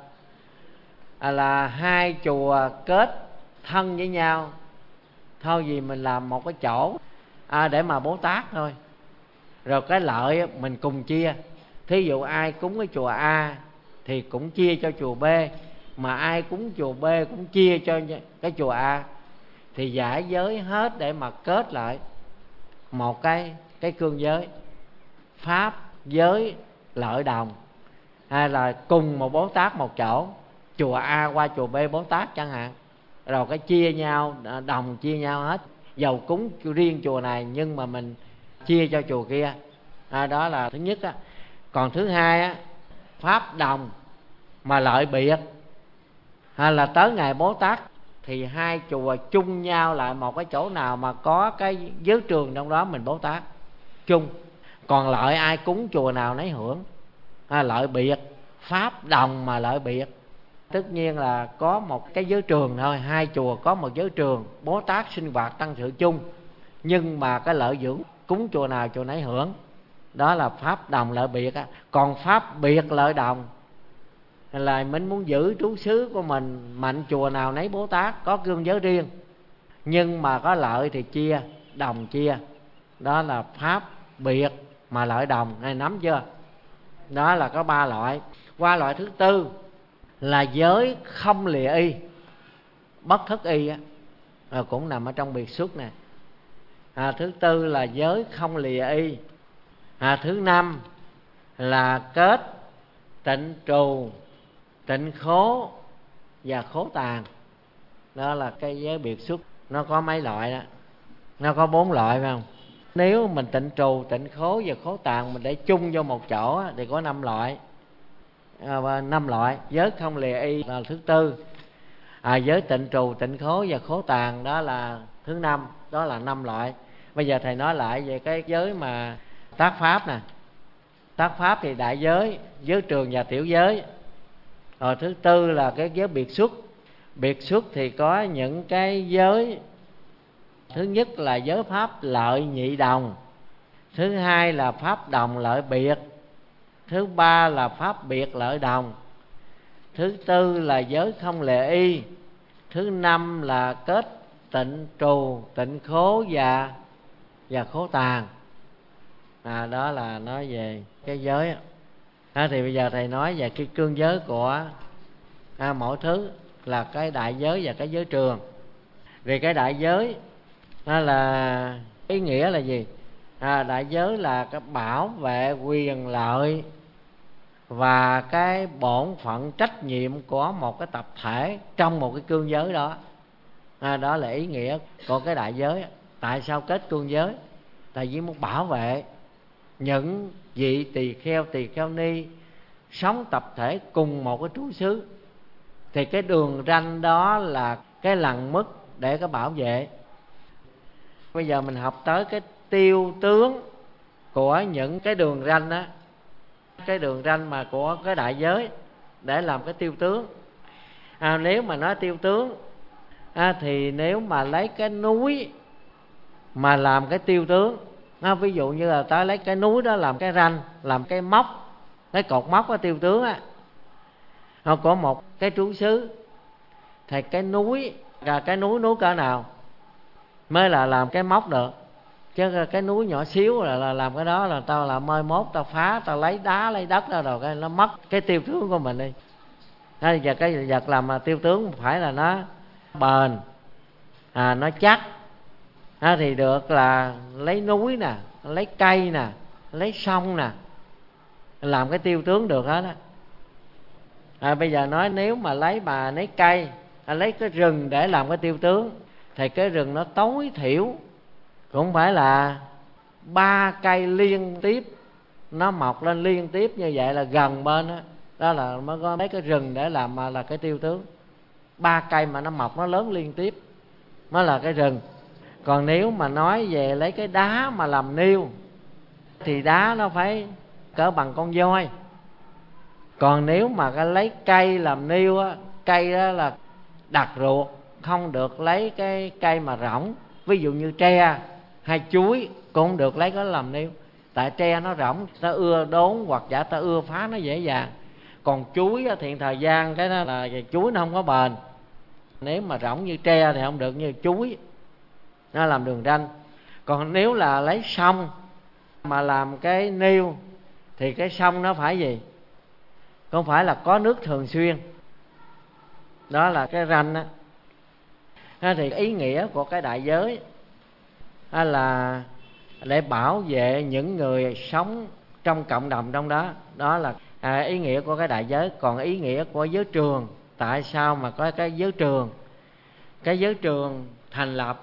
là hai chùa kết thân với nhau, thôi vì mình làm một cái chỗ để mà Bố Tát thôi, rồi cái lợi mình cùng chia. Thí dụ ai cúng cái chùa A thì cũng chia cho chùa B, mà ai cúng chùa B cũng chia cho cái chùa A, thì giải giới hết để mà kết lại một cái cương giới, pháp giới lợi đồng, hay là cùng một Bồ Tát một chỗ, chùa A qua chùa B Bồ Tát chẳng hạn, rồi cái chia nhau, đồng chia nhau hết, dầu cúng riêng chùa này nhưng mà mình chia cho chùa kia. Đó là thứ nhất á. Còn thứ hai á, pháp đồng mà lợi biệt, hay là tới ngày Bồ Tát thì hai chùa chung nhau lại một cái chỗ nào mà có cái giới trường trong đó mình Bồ Tát chung, còn lợi ai cúng chùa nào nấy hưởng. Lợi biệt, pháp đồng mà lợi biệt, tất nhiên là có một cái giới trường thôi, hai chùa có một giới trường, Bồ Tát sinh hoạt tăng sự chung, nhưng mà cái lợi dưỡng cúng chùa nào chùa nấy hưởng. Đó là pháp đồng lợi biệt á. Còn pháp biệt lợi đồng là mình muốn giữ trú xứ của mình, mạnh chùa nào nấy Bồ Tát có cương giới riêng, nhưng mà có lợi thì chia, đồng chia. Đó là pháp biệt mà lợi đồng. Này nắm chưa? Đó là có 3 loại. Qua loại thứ tư là giới không lìa y, bất thất y á, cũng nằm ở trong biệt xuất này. Thứ tư là giới không lìa y. Thứ năm là kết tịnh trù, tịnh khố và khố tàn. Đó là cái giới biệt xuất. Nó có mấy loại đó, nó có 4 loại phải không? Nếu mình tịnh trù, tịnh khố và khố tàn mình để chung vô một chỗ thì có 5 loại. 5 loại. Giới không lìa y là thứ tư. Giới tịnh trù, tịnh khố và khố tàn đó là thứ năm. Đó là 5 loại. Bây giờ thầy nói lại về cái giới mà tác pháp nè. Tác pháp thì đại giới, giới trường và tiểu giới. Rồi thứ tư là cái giới biệt xuất. Biệt xuất thì có những cái giới, thứ nhất là giới pháp lợi nhị đồng, thứ hai là pháp đồng lợi biệt, thứ ba là pháp biệt lợi đồng, thứ tư là giới không lìa y, thứ năm là kết tịnh trù, tịnh khố và khố tàn. Đó là nói về cái giới. Thì bây giờ thầy nói về cái cương giới của mỗi thứ, là cái đại giới và cái giới trường. Về cái đại giới là ý nghĩa là gì? Đại giới là cái bảo vệ quyền lợi và cái bổn phận trách nhiệm của một cái tập thể trong một cái cương giới đó. Đó là ý nghĩa của cái đại giới. Tại sao kết cương giới? Tại vì muốn bảo vệ những vị tỳ kheo ni sống tập thể cùng một cái trú xứ, thì cái đường ranh đó là cái lằn mức để có bảo vệ. Bây giờ mình học tới cái tiêu tướng của những cái đường ranh á, cái đường ranh mà của cái đại giới để làm cái tiêu tướng. Nếu mà nói tiêu tướng thì nếu mà lấy cái núi mà làm cái tiêu tướng, ví dụ như là ta lấy cái núi đó làm cái ranh, làm cái móc, cái cột móc cái tiêu tướng á, của một cái trú xứ, thì cái núi cỡ nào mới là làm cái móc được. Chứ cái núi nhỏ xíu là làm cái đó là tao làm mai mốt tao phá, tao lấy đá lấy đất ra rồi cái nó mất cái tiêu tướng của mình đi. Giờ cái vật làm tiêu tướng phải là nó bền, nó chắc, thì được là lấy núi nè, lấy cây nè, lấy sông nè, làm cái tiêu tướng được hết á. Bây giờ nói nếu mà lấy cây, lấy cái rừng để làm cái tiêu tướng, thì cái rừng nó tối thiểu cũng phải là 3 cây liên tiếp, nó mọc lên liên tiếp như vậy là gần bên đó. Đó là mới có mấy cái rừng để làm mà là cái tiêu tướng. 3 cây mà nó mọc nó lớn liên tiếp mới là cái rừng. Còn nếu mà nói về lấy cái đá mà làm niêu thì đá nó phải cỡ bằng con voi. Còn nếu mà lấy cây làm niêu á, cây đó là đặc ruột, không được lấy cái cây mà rỗng. Ví dụ như tre hay chuối cũng không được lấy cái làm niêu. Tại tre nó rỗng, ta ưa đốn hoặc giả ta ưa phá nó dễ dàng. Còn chuối thì thời gian cái đó là chuối nó không có bền. Nếu mà rỗng như tre thì không được như chuối, nó làm đường ranh. Còn nếu là lấy sông mà làm cái niêu thì cái sông nó phải gì? Không phải là có nước thường xuyên, đó là cái ranh á. Thì ý nghĩa của cái đại giới là để bảo vệ những người sống trong cộng đồng trong đó. Đó là ý nghĩa của cái đại giới. Còn ý nghĩa của giới trường, tại sao mà có cái giới trường? Cái giới trường thành lập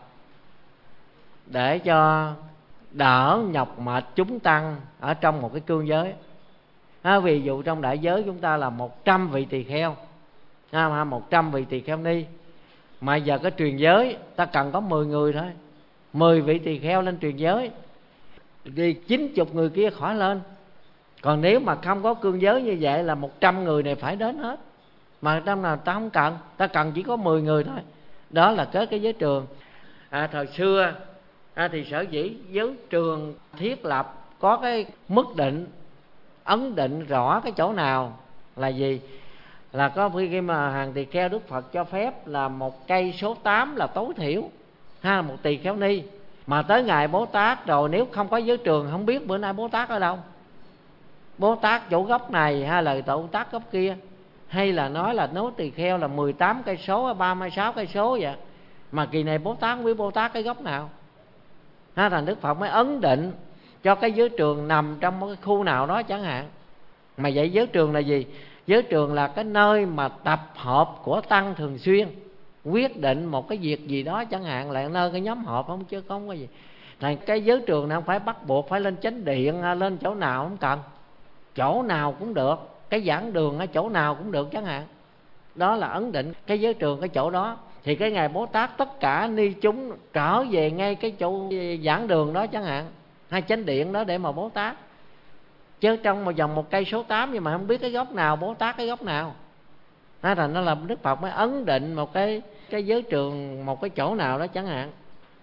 để cho đỡ nhọc mệt chúng tăng ở trong một cái cương giới. Ví dụ trong đại giới chúng ta là 100 vị tỳ kheo, 100 vị tỳ kheo ni, mà giờ cái truyền giới ta cần có 10 người thôi, 10 vị tỳ kheo lên truyền giới thì 90 người kia khỏi lên. Còn nếu mà không có cương giới như vậy là 100 người này phải đến hết, mà trong nào ta không cần, ta cần chỉ có 10 người thôi. Đó là kết cái giới trường. Thời xưa thì sở dĩ giới trường thiết lập có cái mức định, ấn định rõ cái chỗ nào là gì, là có khi mà hàng tỳ kheo Đức Phật cho phép là 1 cây số 8 là tối thiểu, một tỳ kheo ni. Mà tới ngày Bố Tát rồi, nếu không có giới trường không biết bữa nay Bố Tát ở đâu, Bố Tát chỗ góc này hay là Bố Tát góc kia, hay là nói là nối tỳ kheo là 18 cây số, 36 cây số vậy, mà kỳ này Bố Tát không biết Bố Tát cái góc nào. Thành Đức Phật mới ấn định cho cái giới trường nằm trong một cái khu nào đó chẳng hạn. Mà vậy giới trường là gì? Giới trường là cái nơi mà tập hợp của tăng thường xuyên, quyết định một cái việc gì đó chẳng hạn, là nơi cái nhóm họp không, chứ không có gì. Thành cái giới trường này không phải bắt buộc phải lên chánh điện, lên chỗ nào không cần, chỗ nào cũng được. Cái giảng đường ở chỗ nào cũng được chẳng hạn. Đó là ấn định cái giới trường cái chỗ đó. Thì cái ngày Bố Tát tất cả ni chúng trở về ngay cái chỗ giảng đường đó chẳng hạn, hay chánh điện đó để mà Bố Tát. Chứ trong một vòng 1 cây số 8 nhưng mà không biết cái góc nào Bố Tát cái góc nào. Thành nó là Đức Phật mới ấn định một cái giới trường, một cái chỗ nào đó chẳng hạn.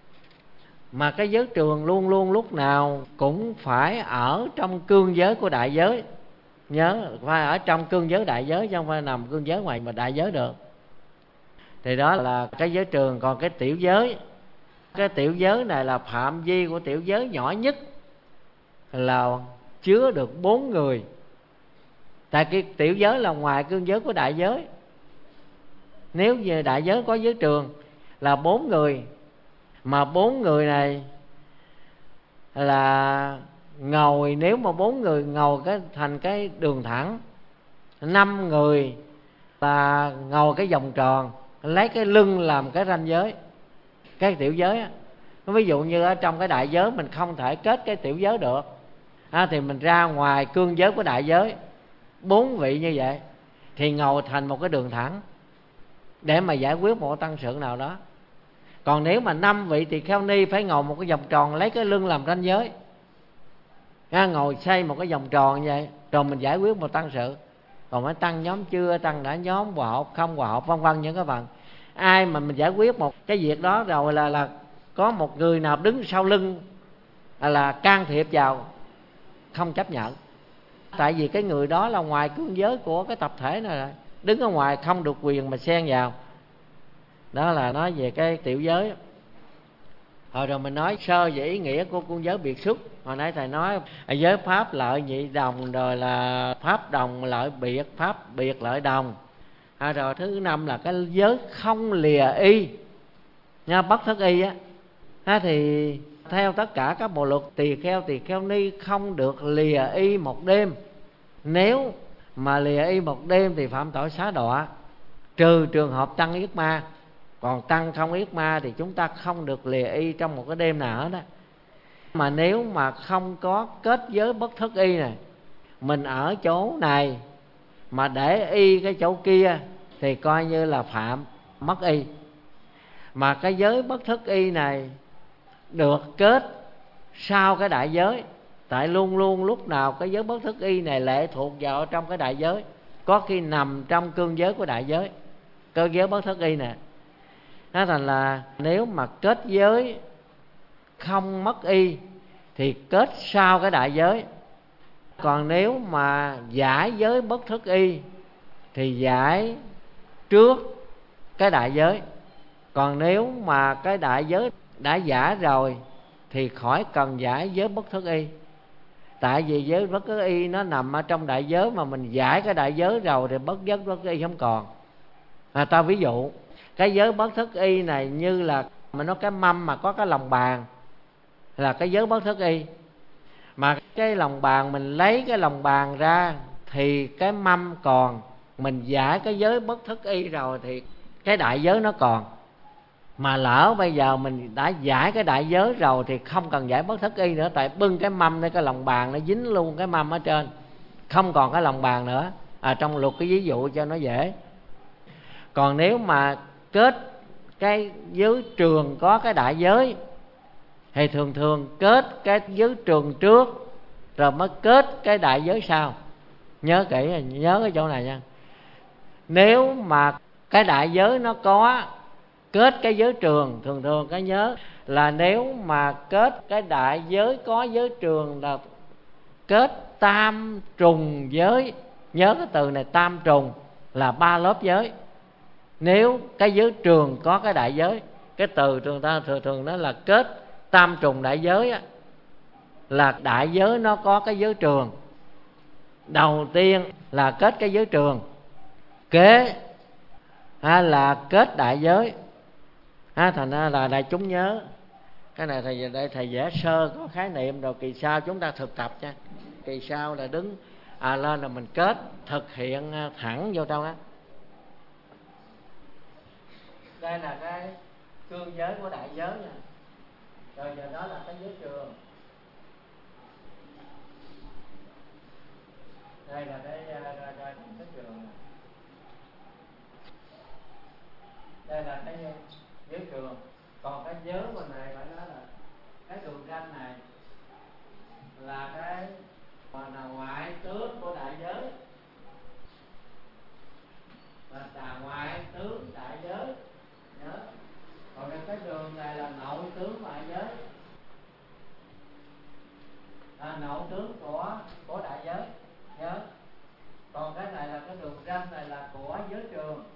Mà cái giới trường luôn luôn lúc nào cũng phải ở trong cương giới của đại giới. Nhớ phải ở trong cương giới đại giới, chứ không phải nằm cương giới ngoài mà đại giới được. Thì đó là cái giới trường. Còn cái tiểu giới, cái tiểu giới này là phạm vi của tiểu giới nhỏ nhất là chứa được 4 người. Tại cái tiểu giới là ngoài cương giới của đại giới. Nếu về đại giới có giới trường là 4 người, mà 4 người này là ngồi, nếu mà 4 người ngồi cái thành cái đường thẳng, 5 người là ngồi cái vòng tròn, lấy cái lưng làm cái ranh giới, cái tiểu giới á. Ví dụ như ở trong cái đại giới mình không thể kết cái tiểu giới được, thì mình ra ngoài cương giới của đại giới, 4 vị như vậy thì ngồi thành một cái đường thẳng để mà giải quyết một tăng sự nào đó. Còn nếu mà 5 vị tỳ kheo ni phải ngồi một cái vòng tròn, lấy cái lưng làm ranh giới, ngồi xây một cái vòng tròn như vậy rồi mình giải quyết một tăng sự. Còn phải tăng nhóm chưa, tăng đã nhóm, hòa hợp không hòa hợp, vân vân những cái phần. Ai mà mình giải quyết một cái việc đó rồi là có một người nào đứng sau lưng là can thiệp vào, không chấp nhận. Tại vì cái người đó là ngoài cương giới của cái tập thể này rồi, đứng ở ngoài không được quyền mà xen vào. Đó là nói về cái tiểu giới. Rồi mình nói sơ về ý nghĩa của cương giới biệt xuất. Hồi nãy thầy nói giới pháp lợi nhị đồng, rồi là pháp đồng lợi biệt, pháp biệt lợi đồng. Rồi thứ 5 là cái giới không lìa y, bất thất y á. Thì theo tất cả các bộ luật tỳ kheo ni không được lìa y một đêm. Nếu mà lìa y một đêm thì phạm tội xá đọa, trừ trường hợp tăng yết ma. Còn tăng không yết ma thì chúng ta không được lìa y trong một cái đêm nào hết á. Mà nếu mà không có kết giới bất thất y này, mình ở chỗ này mà để y cái chỗ kia thì coi như là phạm mất y. Mà cái giới bất thất y này được kết sau cái đại giới. Tại luôn luôn lúc nào cái giới bất thất y này lệ thuộc vào trong cái đại giới, có khi nằm trong cương giới của đại giới, cơ giới bất thất y nè. Nó thành là nếu mà kết giới không mất y thì kết sau cái đại giới. Còn nếu mà giải giới bất thất y thì giải trước cái đại giới. Còn nếu mà cái đại giới đã giải rồi thì khỏi cần giải giới bất thất y. Tại vì giới bất thất y nó nằm ở trong đại giới, mà mình giải cái đại giới rồi thì bất giới bất thất y không còn. Ta ví dụ cái giới bất thức y này như là mà nó cái mâm mà có cái lòng bàn là cái giới bất thức y, mà cái lòng bàn mình lấy cái lòng bàn ra thì cái mâm còn, mình giải cái giới bất thức y rồi thì cái đại giới nó còn. Mà lỡ bây giờ mình đã giải cái đại giới rồi thì không cần giải bất thức y nữa, tại bưng cái mâm lên cái lòng bàn nó dính luôn cái mâm ở trên, không còn cái lòng bàn nữa. Trong luật cái ví dụ cho nó dễ. Còn nếu mà kết cái giới trường có cái đại giới thì thường thường kết cái giới trường trước rồi mới kết cái đại giới sau. Nhớ kỹ, nhớ cái chỗ này nha. Nếu mà cái đại giới nó có kết cái giới trường, thường thường cái nhớ là nếu mà kết cái đại giới có giới trường là kết tam trùng giới. Nhớ cái từ này, tam trùng là 3 lớp giới. Nếu cái giới trường có cái đại giới, cái từ ta thường nó là kết tam trùng đại giới á, là đại giới nó có cái giới trường. Đầu tiên là kết cái giới trường, kế là kết đại giới. Thành ra là đại chúng nhớ cái này. Thầy vẽ sơ có khái niệm rồi, kỳ sau chúng ta thực tập nha. Kỳ sau là đứng lên là mình kết thực hiện thẳng vô trong đó. Đây là cái cương giới của đại giới nha. Rồi giờ đó là cái giới trường. Đây là cái trường này. Đây là cái giới trường. Còn cái giới bên này phải nói là cái đường ranh này là cái mà là ngoại tướng của đại giới, là ngoại tướng đại giới. Nhớ. Còn cái đường này là nội tướng đại giới, là nội tướng của đại giới. Nhớ. Còn cái này là cái đường ranh này là của giới trường.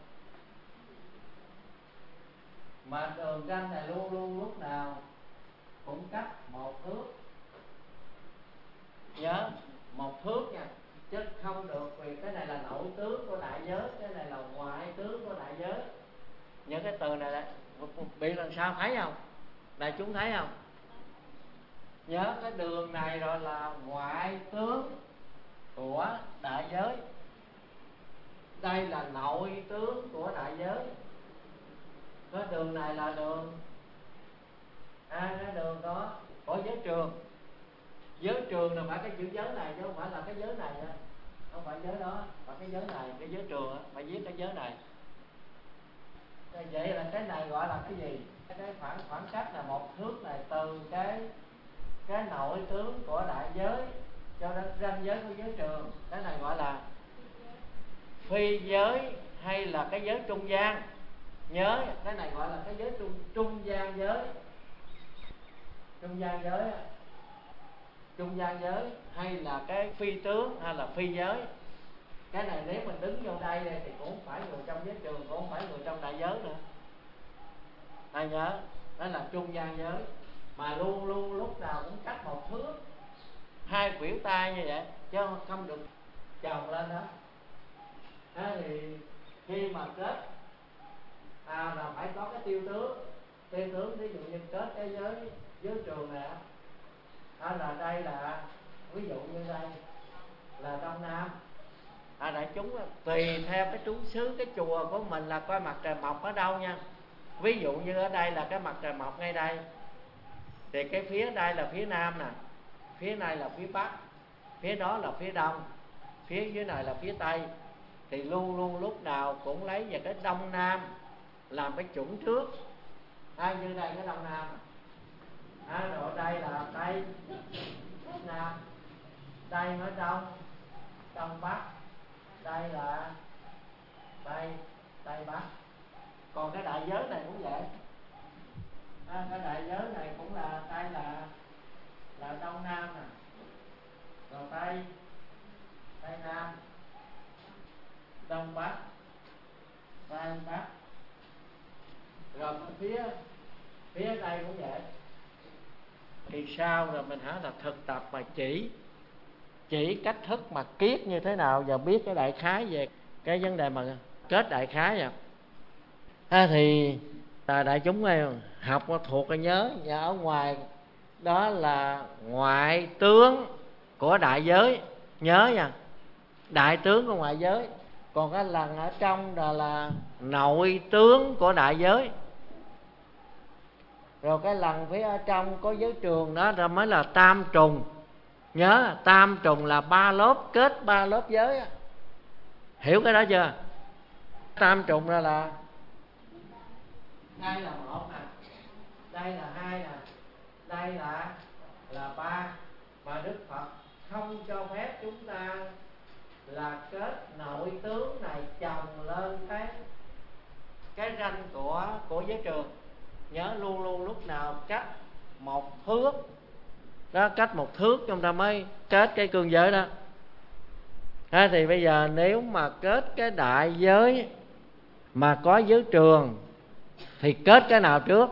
Mà đường ranh này luôn luôn lúc nào cũng cách 1 thước. Nhớ, 1 thước nha, chứ không được, vì cái này là nội tướng của đại giới, cái này là ngoại tướng của đại giới. Những cái từ này là bị lần sau thấy không? Đại chúng thấy không? Nhớ cái đường này rồi là ngoại tướng của đại giới, đây là nội tướng của đại giới. Cái đường này là đường cái đường đó của giới trường. Giới trường là phải cái chữ giới này chứ không phải là cái giới này nha. Không phải giới đó, phải cái giới này. Cái giới trường phải viết cái giới này. Vậy là cái này gọi là cái gì? Cái khoảng cách là 1 thước này, từ cái nội tướng của đại giới cho đến ranh giới của giới trường. Cái này gọi là phi giới hay là cái giới trung gian. Nhớ, cái này gọi là cái giới trung gian giới. Trung gian giới, trung gian giới hay là cái phi tướng hay là phi giới. Cái này nếu mình đứng vô đây thì cũng không phải người trong giới trường, cũng không phải người trong đại giới nữa. Thầy nhớ, đó là trung gian giới, mà luôn luôn lúc nào cũng cách 1 thước, 2 khuỷu tay như vậy, chứ không được chồng lên đó. Thì khi mà kết là phải có cái tiêu tướng. Tiêu tướng ví dụ như kết cái giới trường này là đây là, ví dụ như đây là Đông Nam. Đại chúng tùy theo cái trú xứ, cái chùa của mình là coi mặt trời mọc ở đâu nha. Ví dụ như ở đây là cái mặt trời mọc ngay đây, thì cái phía đây là phía Nam nè, phía này là phía Bắc, phía đó là phía Đông, phía dưới này là phía Tây. Thì luôn luôn lúc nào cũng lấy về cái Đông Nam làm cái chuẩn trước. Như đây cái Đông Nam, rồi đây là Tây Nam, đây mới Đông, Đông Bắc, đây là Tây, Tây Bắc. Còn cái đại giới này cũng vậy. Cái đại giới này cũng là đây là Đông Nam nè, rồi Tây, Tây Nam, Đông Bắc, Tây Bắc. Rồi phía đây cũng vậy. Thì sau rồi mình hãy là thực tập mà chỉ cách thức mà kiết như thế nào, và biết cái đại khái về cái vấn đề mà kết đại khái vậy. Thì đại chúng học thuộc cái nhớ ở ngoài đó là ngoại tướng của đại giới, nhớ nha, đại tướng của ngoại giới. Còn cái lần ở trong là nội tướng của đại giới. Rồi cái lần phía ở trong có giới trường đó rồi mới là tam trùng. Nhớ tam trùng là 3 lớp, kết 3 lớp giới. Hiểu cái đó chưa? Tam trùng ra là đây là 1 nè, đây là 2 nè, đây là 3. Mà Đức Phật không cho phép chúng ta là kết nội tướng này chồng lên cái ranh của giới trường. Nhớ luôn luôn lúc nào cách 1 thước đó, cách 1 thước chúng ta mới kết cái cương giới đó. Thì bây giờ nếu mà kết cái đại giới mà có giới trường thì kết cái nào trước?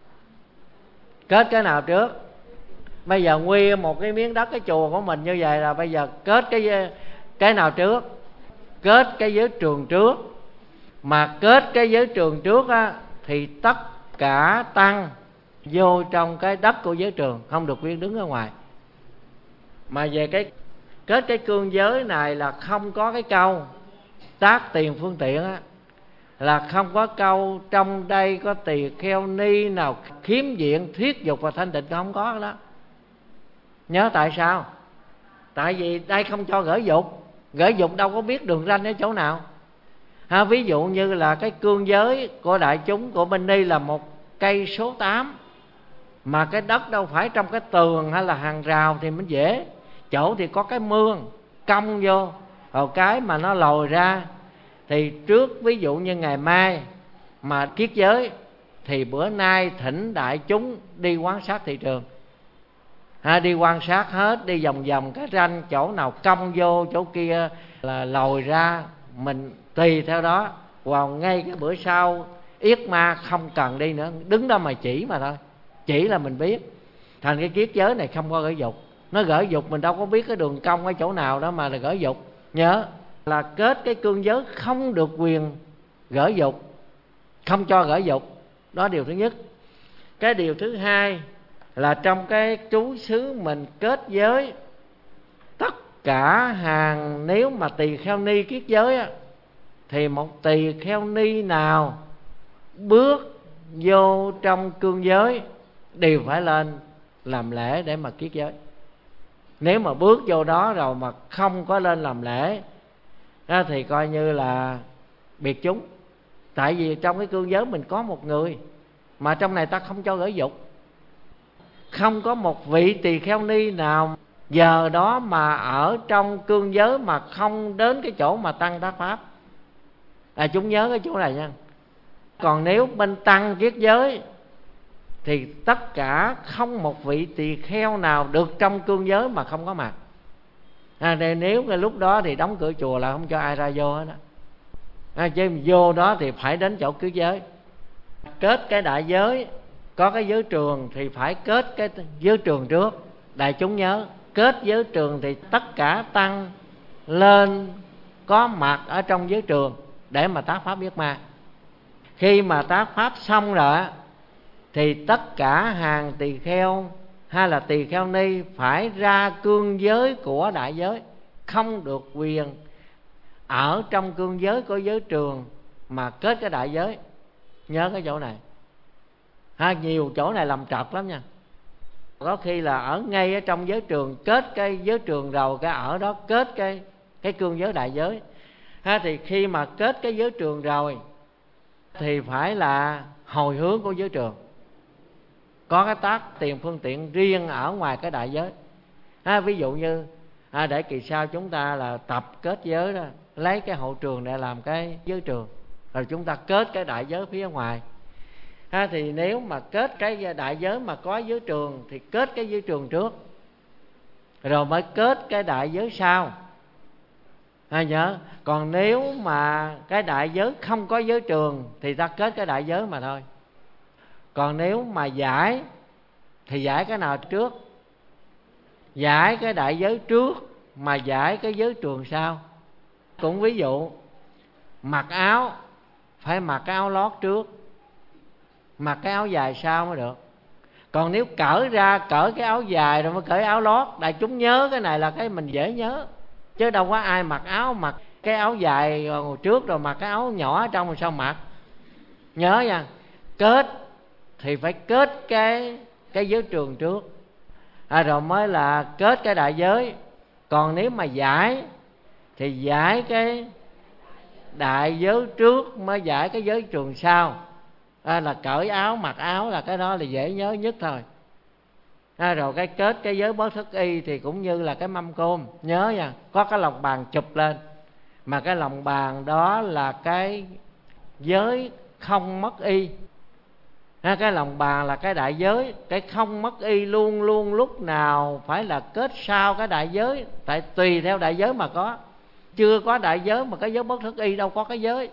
Kết cái nào trước? Bây giờ nguyên một cái miếng đất, cái chùa của mình như vậy là bây giờ kết cái nào trước? Kết cái giới trường trước. Mà kết cái giới trường trước á, thì tất cả tăng vô trong cái đất của giới trường, không được quyến đứng ở ngoài. Mà về cái kết cái cương giới này là không có cái câu tác tiền phương tiện á, là không có câu trong đây có tỳ kheo ni nào khiếm diện thuyết dục và thanh tịnh, không có đó. Nhớ tại sao? Tại vì đây không cho gởi dục. Gởi dục đâu có biết đường ranh ở chỗ nào. Ví dụ như là cái cương giới của đại chúng của bên đây là 1 cây số 8, mà cái đất đâu phải trong cái tường hay là hàng rào thì mới dễ. Chỗ thì có cái mương cong vô, rồi cái mà nó lồi ra. Thì trước ví dụ như ngày mai mà kiết giới thì bữa nay thỉnh đại chúng đi quan sát thị trường. Đi quan sát hết, đi vòng vòng cái ranh, chỗ nào cong vô chỗ kia là lồi ra, mình tùy theo đó. Vào ngay cái bữa sau yết ma không cần đi nữa, đứng đó mà chỉ mà thôi, chỉ là mình biết. Thành cái kiết giới này không có gởi dục. Nó gởi dục mình đâu có biết cái đường cong ở chỗ nào đó mà là gởi dục. Nhớ là kết cái cương giới không được quyền gởi dục, không cho gởi dục. Đó điều thứ nhất. Cái điều thứ hai là trong cái trú xứ mình kết giới, tất cả hàng, nếu mà tỳ kheo ni kiết giới á, thì một tỳ kheo ni nào bước vô trong cương giới đều phải lên làm lễ để mà kiết giới. Nếu mà bước vô đó rồi mà không có lên làm lễ thì coi như là biệt chúng. Tại vì trong cái cương giới mình có một người, mà trong này ta không cho gởi dục. Không có một vị tỳ kheo ni nào giờ đó mà ở trong cương giới mà không đến cái chỗ mà tăng tác pháp. Chúng nhớ cái chỗ này nha. Còn nếu bên tăng kiết giới thì tất cả không một vị tỳ kheo nào được trong cương giới mà không có mặt. Nếu cái lúc đó thì đóng cửa chùa là không cho ai ra vô hết đó. Chứ vô đó thì phải đến chỗ kiết giới. Kết cái đại giới, có cái giới trường thì phải kết cái giới trường trước. Đại chúng nhớ, kết giới trường thì tất cả tăng lên có mặt ở trong giới trường để mà tác pháp yết ma. Khi mà tác pháp xong rồi thì tất cả hàng tỳ kheo hay là tỳ kheo ni phải ra cương giới của đại giới, không được quyền ở trong cương giới của giới trường mà kết cái đại giới. Nhớ cái chỗ này. Nhiều chỗ này làm trật lắm nha. Có khi là ở ngay ở trong giới trường, kết cái giới trường rồi cái ở đó kết cái cương giới đại giới. Thì khi mà kết cái giới trường rồi thì phải là hồi hướng của giới trường, có cái tác tiền phương tiện riêng ở ngoài cái đại giới. Ví dụ như để kỳ sau chúng ta là tập kết giới đó, lấy cái hậu trường để làm cái giới trường, rồi chúng ta kết cái đại giới phía ngoài. Thì nếu mà kết cái đại giới mà có giới trường thì kết cái giới trường trước, rồi mới kết cái đại giới sau. Nhớ. Còn nếu mà cái đại giới không có giới trường thì ta kết cái đại giới mà thôi. Còn nếu mà giải thì giải cái nào trước? Giải cái đại giới trước mà giải cái giới trường sau. Cũng ví dụ mặc áo phải mặc cái áo lót trước, mặc cái áo dài sau mới được. Còn nếu cởi cái áo dài rồi mới cởi áo lót, đại chúng nhớ cái này là cái mình dễ nhớ, chứ đâu có ai mặc cái áo dài hồi trước rồi mặc cái áo nhỏ ở trong rồi sao mặc. Nhớ nha, kết thì phải kết cái giới trường trước, rồi mới là kết cái đại giới. Còn nếu mà giải thì giải cái đại giới trước mới giải cái giới trường sau. Là cởi áo mặc áo, là cái đó là dễ nhớ nhất thôi. Rồi cái kết cái giới bất thất y thì cũng như là cái mâm côn, nhớ nha, có cái lòng bàn chụp lên, mà cái lòng bàn đó là cái giới không mất y. Cái lòng bàn là cái đại giới, cái không mất y luôn luôn lúc nào phải là kết sau cái đại giới, tại tùy theo đại giới mà có. Chưa có đại giới mà cái giới bất thất y đâu có cái giới.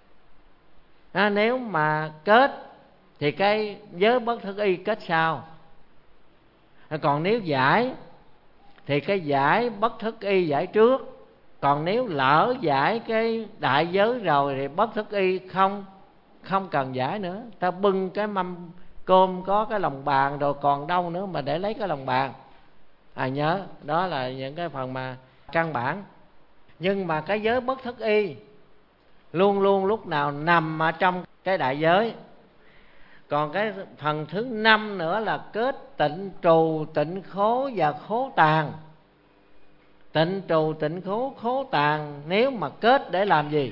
Nếu mà kết thì cái giới bất thất y kết sau. Còn nếu giải thì cái giải bất thất y giải trước. Còn nếu lỡ giải cái đại giới rồi thì bất thất y không cần giải nữa. Ta bưng cái mâm cơm có cái lòng bàn rồi còn đâu nữa mà để lấy cái lòng bàn. Nhớ, đó là những cái phần mà căn bản. Nhưng mà cái giới bất thất y luôn luôn lúc nào nằm ở trong cái đại giới. Còn cái phần thứ 5 nữa là kết tịnh trù, tịnh khố và khố tàn. Tịnh trù, tịnh khố, khố tàn nếu mà kết để làm gì?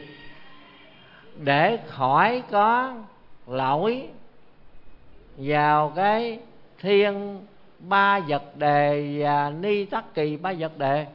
Để khỏi có lỗi vào cái thiên ba vật đề và ni tắc kỳ ba vật đề,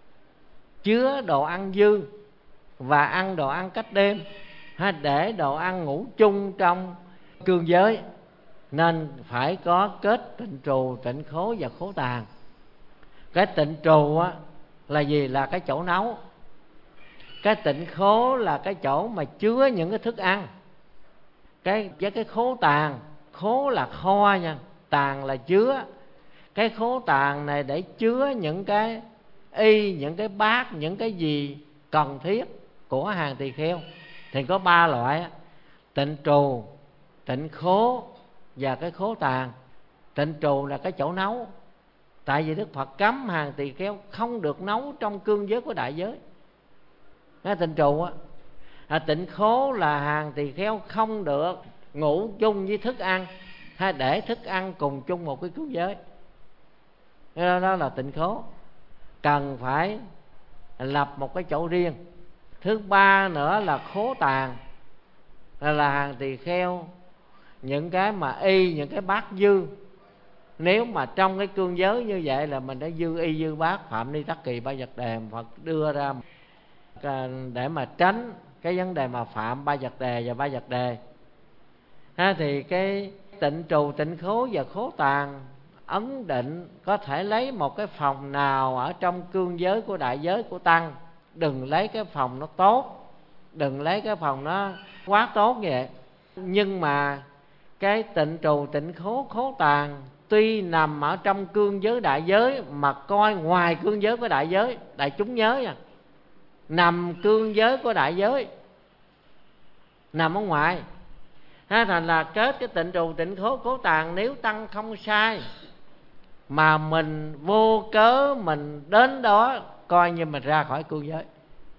chứa đồ ăn dư và ăn đồ ăn cách đêm, để đồ ăn ngủ chung trong cương giới. Nên phải có kết tịnh trù, tịnh khố và khố tàn. Cái tịnh trù là gì? Là cái chỗ nấu. Cái tịnh khố là cái chỗ mà chứa những cái thức ăn. Với cái khố tàn, khố là kho nha, tàn là chứa. Cái khố tàn này để chứa những cái những cái bát, những cái gì cần thiết của hàng tỳ kheo. Thì có 3 loại: tịnh trù, tịnh khố và cái khố tàn. Tịnh trù là cái chỗ nấu, tại vì Đức Phật cấm hàng tỳ kheo không được nấu trong cương giới của đại giới. Cái tịnh trù tịnh khố là hàng tỳ kheo không được ngủ chung với thức ăn, hay để thức ăn cùng chung một cái cương giới. Đó là tịnh khố, cần phải lập một cái chỗ riêng. Thứ 3 nữa là khố tàn, là hàng tỳ kheo những cái mà những cái bát dư. Nếu mà trong cái cương giới như vậy là mình đã dư dư bát, phạm ni tắc kỳ ba vật đề, Phật đưa ra để mà tránh cái vấn đề mà phạm ba vật đề và ba vật đề. Thì cái tịnh trù, tịnh khố và khố tàn ấn định có thể lấy một cái phòng nào ở trong cương giới của đại giới của tăng. Đừng lấy cái phòng nó tốt, đừng lấy cái phòng nó quá tốt như vậy. Nhưng mà cái tịnh trù, tịnh khố, khố tàn tuy nằm ở trong cương giới đại giới mà coi ngoài cương giới của đại giới. Đại chúng nhớ nha, nằm cương giới của đại giới, nằm ở ngoài. Thành là kết cái tịnh trù, tịnh khố, khố tàn. Nếu tăng không sai mà mình vô cớ mình đến đó, coi như mình ra khỏi cương giới.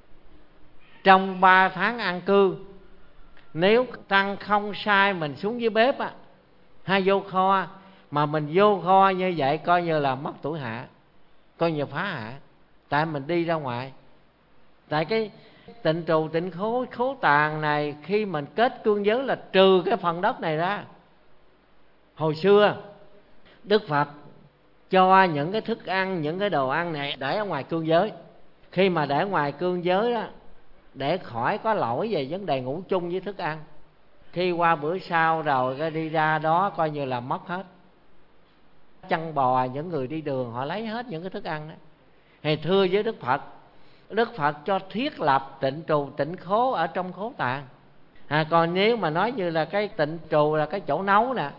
Trong 3 tháng an cư, nếu tăng không sai mình xuống dưới bếp hay vô kho, mà mình vô kho như vậy coi như là mất tuổi hạ, coi như phá hạ. Tại mình đi ra ngoài. Tại cái tịnh trù, tịnh khố, khố tàn này khi mình kết cương giới là trừ cái phần đất này ra. Hồi xưa Đức Phật cho những cái thức ăn, những cái đồ ăn này để ở ngoài cương giới. Khi mà để ngoài cương giới đó, để khỏi có lỗi về vấn đề ngủ chung với thức ăn. Khi qua bữa sau rồi cái đi ra đó coi như là mất hết. Chăn bò, những người đi đường họ lấy hết những cái thức ăn đó. Thì thưa với Đức Phật, Đức Phật cho thiết lập tịnh trù, tịnh khố ở trong khố tàn. Còn nếu mà nói như là cái tịnh trù là cái chỗ nấu nè,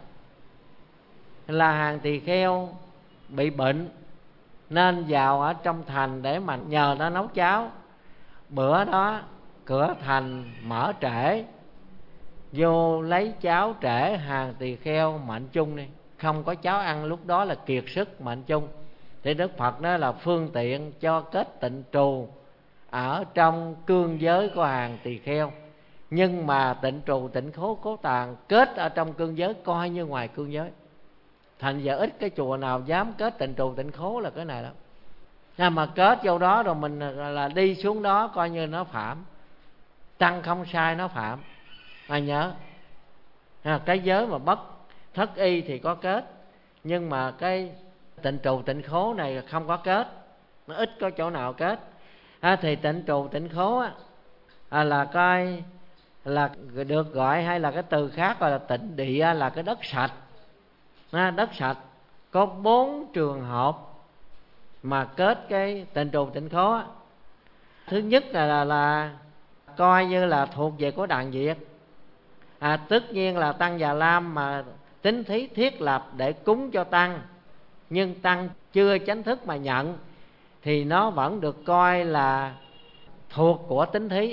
là hàng tỳ kheo bị bệnh nên vào ở trong thành để mà nhờ nó nấu cháo. Bữa đó cửa thành mở trễ, vô lấy cháo trễ hàng tỳ kheo mệnh chung đi, không có cháo ăn lúc đó là kiệt sức mệnh chung. Thì Đức Phật đó là phương tiện cho kết tịnh trù ở trong cương giới của hàng tỳ kheo. Nhưng mà tịnh trù tịnh khố cố tàng kết ở trong cương giới coi như ngoài cương giới. Thành giờ ít cái chùa nào dám kết tịnh trù tịnh khố là cái này đó. Mà kết vô đó rồi mình là đi xuống đó coi như nó phạm. Tăng không sai nó phạm. Mà nhớ cái giới mà bất thất y thì có kết, nhưng mà cái tịnh trù tịnh khố này không có kết, nó ít có chỗ nào kết. Thì tịnh trù tịnh khố là coi là được gọi, hay là cái từ khác gọi là tịnh địa, là cái đất sạch. Đất sạch có 4 trường hợp mà kết cái tịnh trù tịnh khố. Thứ nhất là coi như là thuộc về của Đàn Việt. Tất nhiên là Tăng Già Lam mà tín thí thiết lập để cúng cho Tăng, nhưng Tăng chưa chánh thức mà nhận, thì nó vẫn được coi là thuộc của tín thí.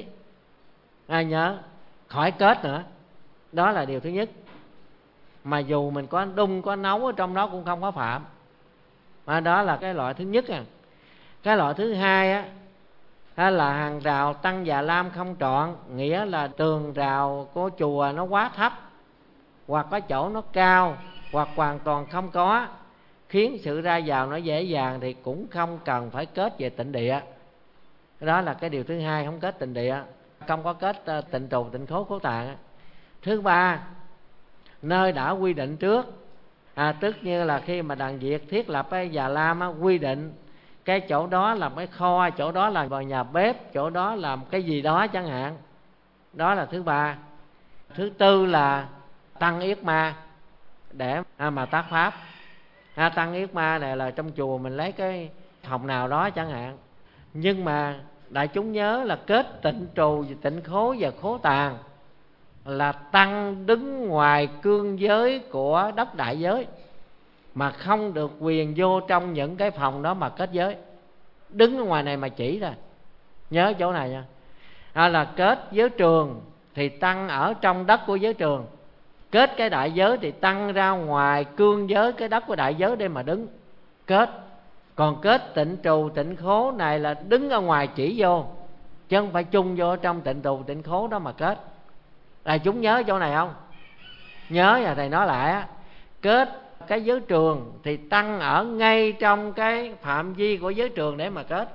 Nhớ khỏi kết nữa. Đó là điều thứ nhất. Mà dù mình có đun có nấu ở trong đó cũng không có phạm. Đó là cái loại thứ nhất. Cái loại thứ hai là hàng rào Tăng Già Lam không trọn, nghĩa là tường rào của chùa nó quá thấp, hoặc có chỗ nó cao, hoặc hoàn toàn không có, khiến sự ra vào nó dễ dàng, thì cũng không cần phải kết về tịnh địa. Đó là cái điều thứ hai, không kết tịnh địa, không có kết tịnh trù tịnh khố cố tạng. Thứ ba, nơi đã quy định trước. Tức như là khi mà Đàn Việt thiết lập cái Già Lam quy định cái chỗ đó làm cái kho, chỗ đó là vào nhà bếp, chỗ đó làm cái gì đó chẳng hạn. Đó là thứ ba. Thứ tư là tăng yết ma để mà tác pháp. Tăng yết ma này là trong chùa mình lấy cái phòng nào đó chẳng hạn. Nhưng mà đại chúng nhớ là kết tịnh trù tịnh khố và khố tàng là tăng đứng ngoài cương giới của đất đại giới, mà không được quyền vô trong những cái phòng đó mà kết giới. Đứng ở ngoài này mà chỉ thôi. Nhớ chỗ này nha. Là kết giới trường thì tăng ở trong đất của giới trường. Kết cái đại giới thì tăng ra ngoài cương giới cái đất của đại giới để mà đứng kết. Còn kết tịnh trù tịnh khố này là đứng ở ngoài chỉ vô, chứ không phải chung vô trong tịnh trù tịnh khố đó mà kết. Chúng nhớ chỗ này không? Nhớ nhà thầy nói lại kết cái giới trường thì tăng ở ngay trong cái phạm vi của giới trường để mà kết.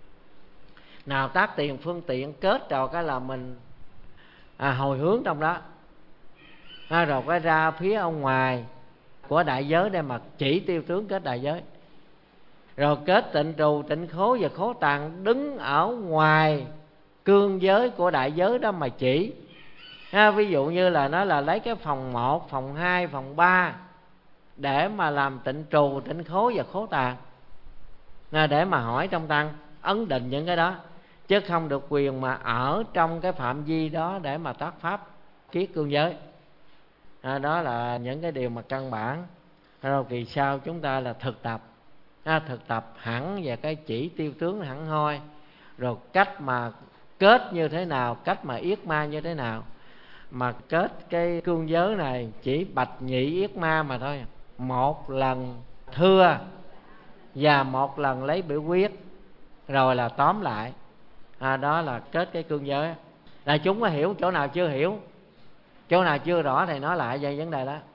Nào tác tiền phương tiện kết rồi cái là mình hồi hướng trong đó, rồi cái ra phía ông ngoài của đại giới để mà chỉ tiêu tướng kết đại giới. Rồi kết tịnh trù tịnh khố và khố tàng đứng ở ngoài cương giới của đại giới đó mà chỉ. Ví dụ như là nó là lấy cái phòng 1, phòng 2, phòng 3 để mà làm tịnh trù tịnh khố và khố tàng, để mà hỏi trong tăng ấn định những cái đó, chứ không được quyền mà ở trong cái phạm vi đó để mà tác pháp kiết cương giới. Đó là những cái điều mà căn bản. Rồi kỳ sau chúng ta là thực tập hẳn về cái chỉ tiêu tướng hẳn hoi, rồi cách mà kết như thế nào, cách mà yết ma như thế nào. Mà kết cái cương giới này chỉ bạch nhị yết ma mà thôi. Một lần thưa và một lần lấy biểu quyết, rồi là tóm lại. Đó là kết cái cương giới. Là chúng có hiểu chỗ nào chưa hiểu, chỗ nào chưa rõ thì nói lại về vấn đề đó.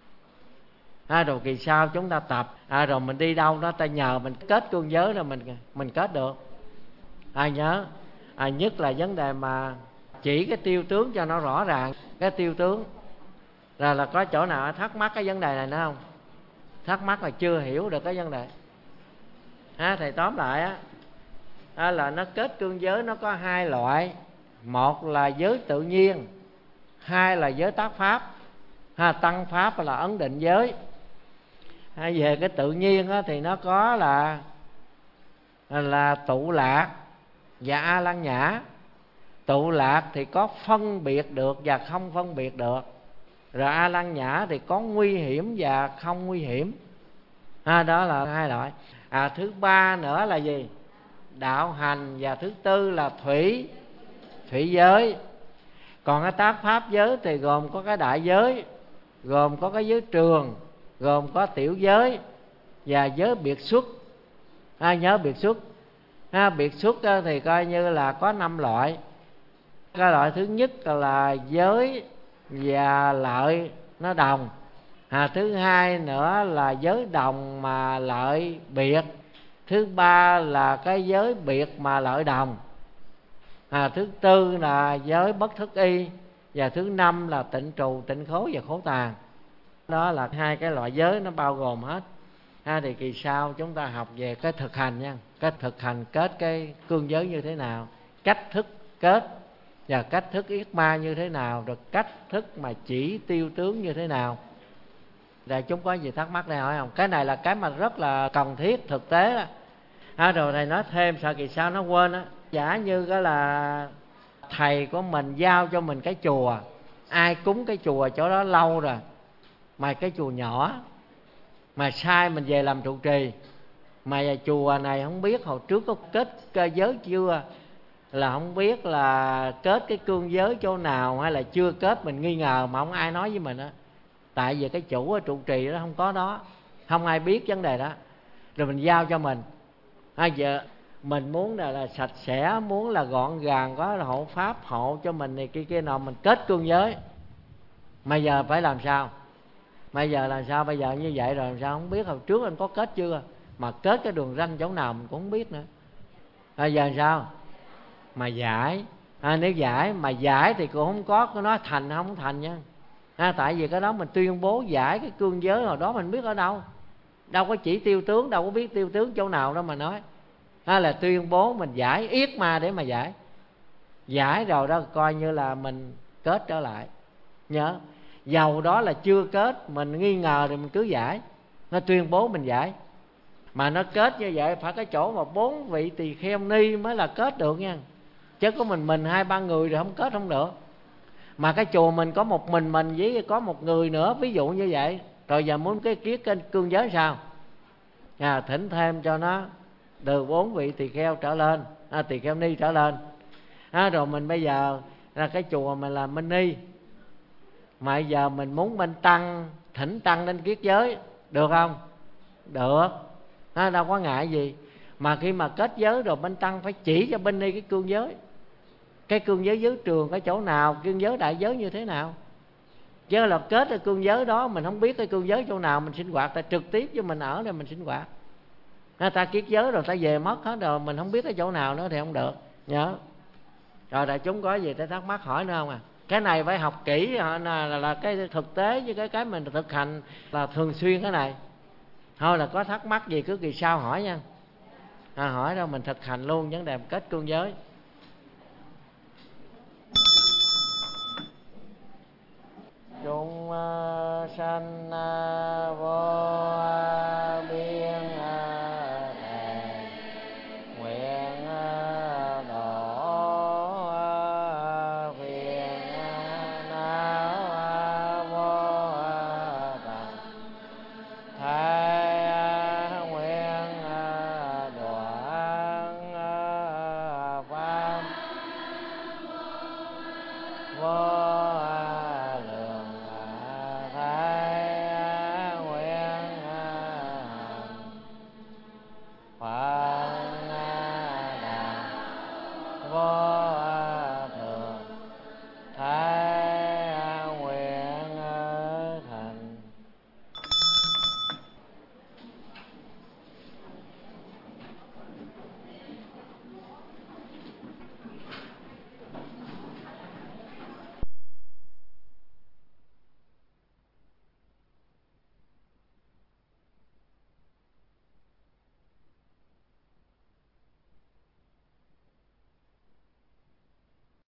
Rồi kỳ sau chúng ta tập, rồi mình đi đâu đó ta nhờ mình kết cương giới rồi mình kết được. Nhớ nhất là vấn đề mà chỉ cái tiêu tướng cho nó rõ ràng. Cái tiêu tướng là có chỗ nào thắc mắc cái vấn đề này nữa không? Thắc mắc là chưa hiểu được cái vấn đề. Thầy tóm lại là nó kết cương giới nó có hai loại. Một là giới tự nhiên, hai là giới tác pháp. Tăng pháp là ấn định giới. Về cái tự nhiên thì nó có là tụ lạc và a lăng nhã. Tụ lạc thì có phân biệt được và không phân biệt được. Rồi a lăng nhã thì có nguy hiểm và không nguy hiểm. Đó là hai loại. Thứ ba nữa là gì? Đạo hành. Và thứ tư là thủy giới. Còn cái tác pháp giới thì gồm có cái đại giới, gồm có cái giới trường, gồm có tiểu giới và giới biệt xuất. Nhớ biệt xuất. Biệt xuất thì coi như là có 5 loại. Cái loại thứ nhất là giới và lợi nó đồng. Thứ hai nữa là giới đồng mà lợi biệt. Thứ ba là cái giới biệt mà lợi đồng. Thứ tư là giới bất thức y. Và thứ năm là tịnh trù, tịnh khố và khố tàn. Đó là 2 cái loại giới nó bao gồm hết. Thì kỳ sau chúng ta học về cái thực hành nha. Cái thực hành kết cái cương giới như thế nào, cách thức kết và cách thức yết ma như thế nào, rồi cách thức mà chỉ tiêu tướng như thế nào. Đại chúng có gì thắc mắc đây hỏi không? Cái này là cái mà rất là cần thiết thực tế đó. Rồi thầy nói thêm sợ kỳ sau nó quên á. Giả như cái là thầy của mình giao cho mình cái chùa, ai cúng cái chùa chỗ đó lâu rồi, mà cái chùa nhỏ mà sai mình về làm trụ trì, mà chùa này không biết hồi trước có kết cơ giới chưa, là không biết là kết cái cương giới chỗ nào hay là chưa kết, mình nghi ngờ mà không ai nói với mình á. Tại vì cái chủ ở trụ trì đó không có đó, không ai biết vấn đề đó, rồi mình giao cho mình. Giờ mình muốn là sạch sẽ, muốn là gọn gàng, có hộ pháp hộ cho mình này kia nào, mình kết cương giới. Mà giờ phải làm sao? Bây giờ làm sao? Bây giờ như vậy rồi làm sao? Không biết hồi trước anh có kết chưa, mà kết cái đường ranh chỗ nào mình cũng không biết nữa. Giờ làm sao? Mà giải. Nếu giải mà giải thì cũng không có nói thành không thành nha. Tại vì cái đó mình tuyên bố giải cái cương giới hồi đó mình biết ở đâu, đâu có chỉ tiêu tướng, đâu có biết tiêu tướng chỗ nào đâu mà nói. Là tuyên bố mình giải yết ma để mà giải. Giải rồi đó coi như là mình kết trở lại. Nhớ, dầu đó là chưa kết, mình nghi ngờ thì mình cứ giải. Nó tuyên bố mình giải. Mà nó kết như vậy phải cái chỗ mà 4 vị tỳ kheo ni mới là kết được nha. Chứ có mình 2-3 người rồi không kết không được. Mà cái chùa mình có một mình với có một người nữa, ví dụ như vậy. Rồi giờ muốn cái kiết kênh cương giới sao? Thỉnh thêm cho nó từ 4 vị tỳ kheo trở lên, tỳ kheo ni trở lên. Rồi mình bây giờ là cái chùa mình là minh ni, mà giờ mình muốn bên tăng, thỉnh tăng lên kiết giới, được không? Được. Đâu có ngại gì. Mà khi mà kết giới rồi bên tăng phải chỉ cho bên ni cái cương giới. Cái cương giới giới trường cái chỗ nào, cương giới đại giới như thế nào. Chứ là kết cái cương giới đó mình không biết cái cương giới chỗ nào mình sinh hoạt, ta trực tiếp cho mình ở đây mình sinh hoạt. Ta kiết giới rồi ta về mất hết rồi, mình không biết cái chỗ nào nữa thì không được. Nhớ. Rồi đại chúng có gì tới thắc mắc hỏi nữa không Cái này phải học kỹ là cái thực tế với cái mình thực hành là thường xuyên cái này. Thôi là có thắc mắc gì cứ kỳ sau hỏi nha. Hỏi đâu mình thực hành luôn vấn đề kết cương giới. Chúng sanh vô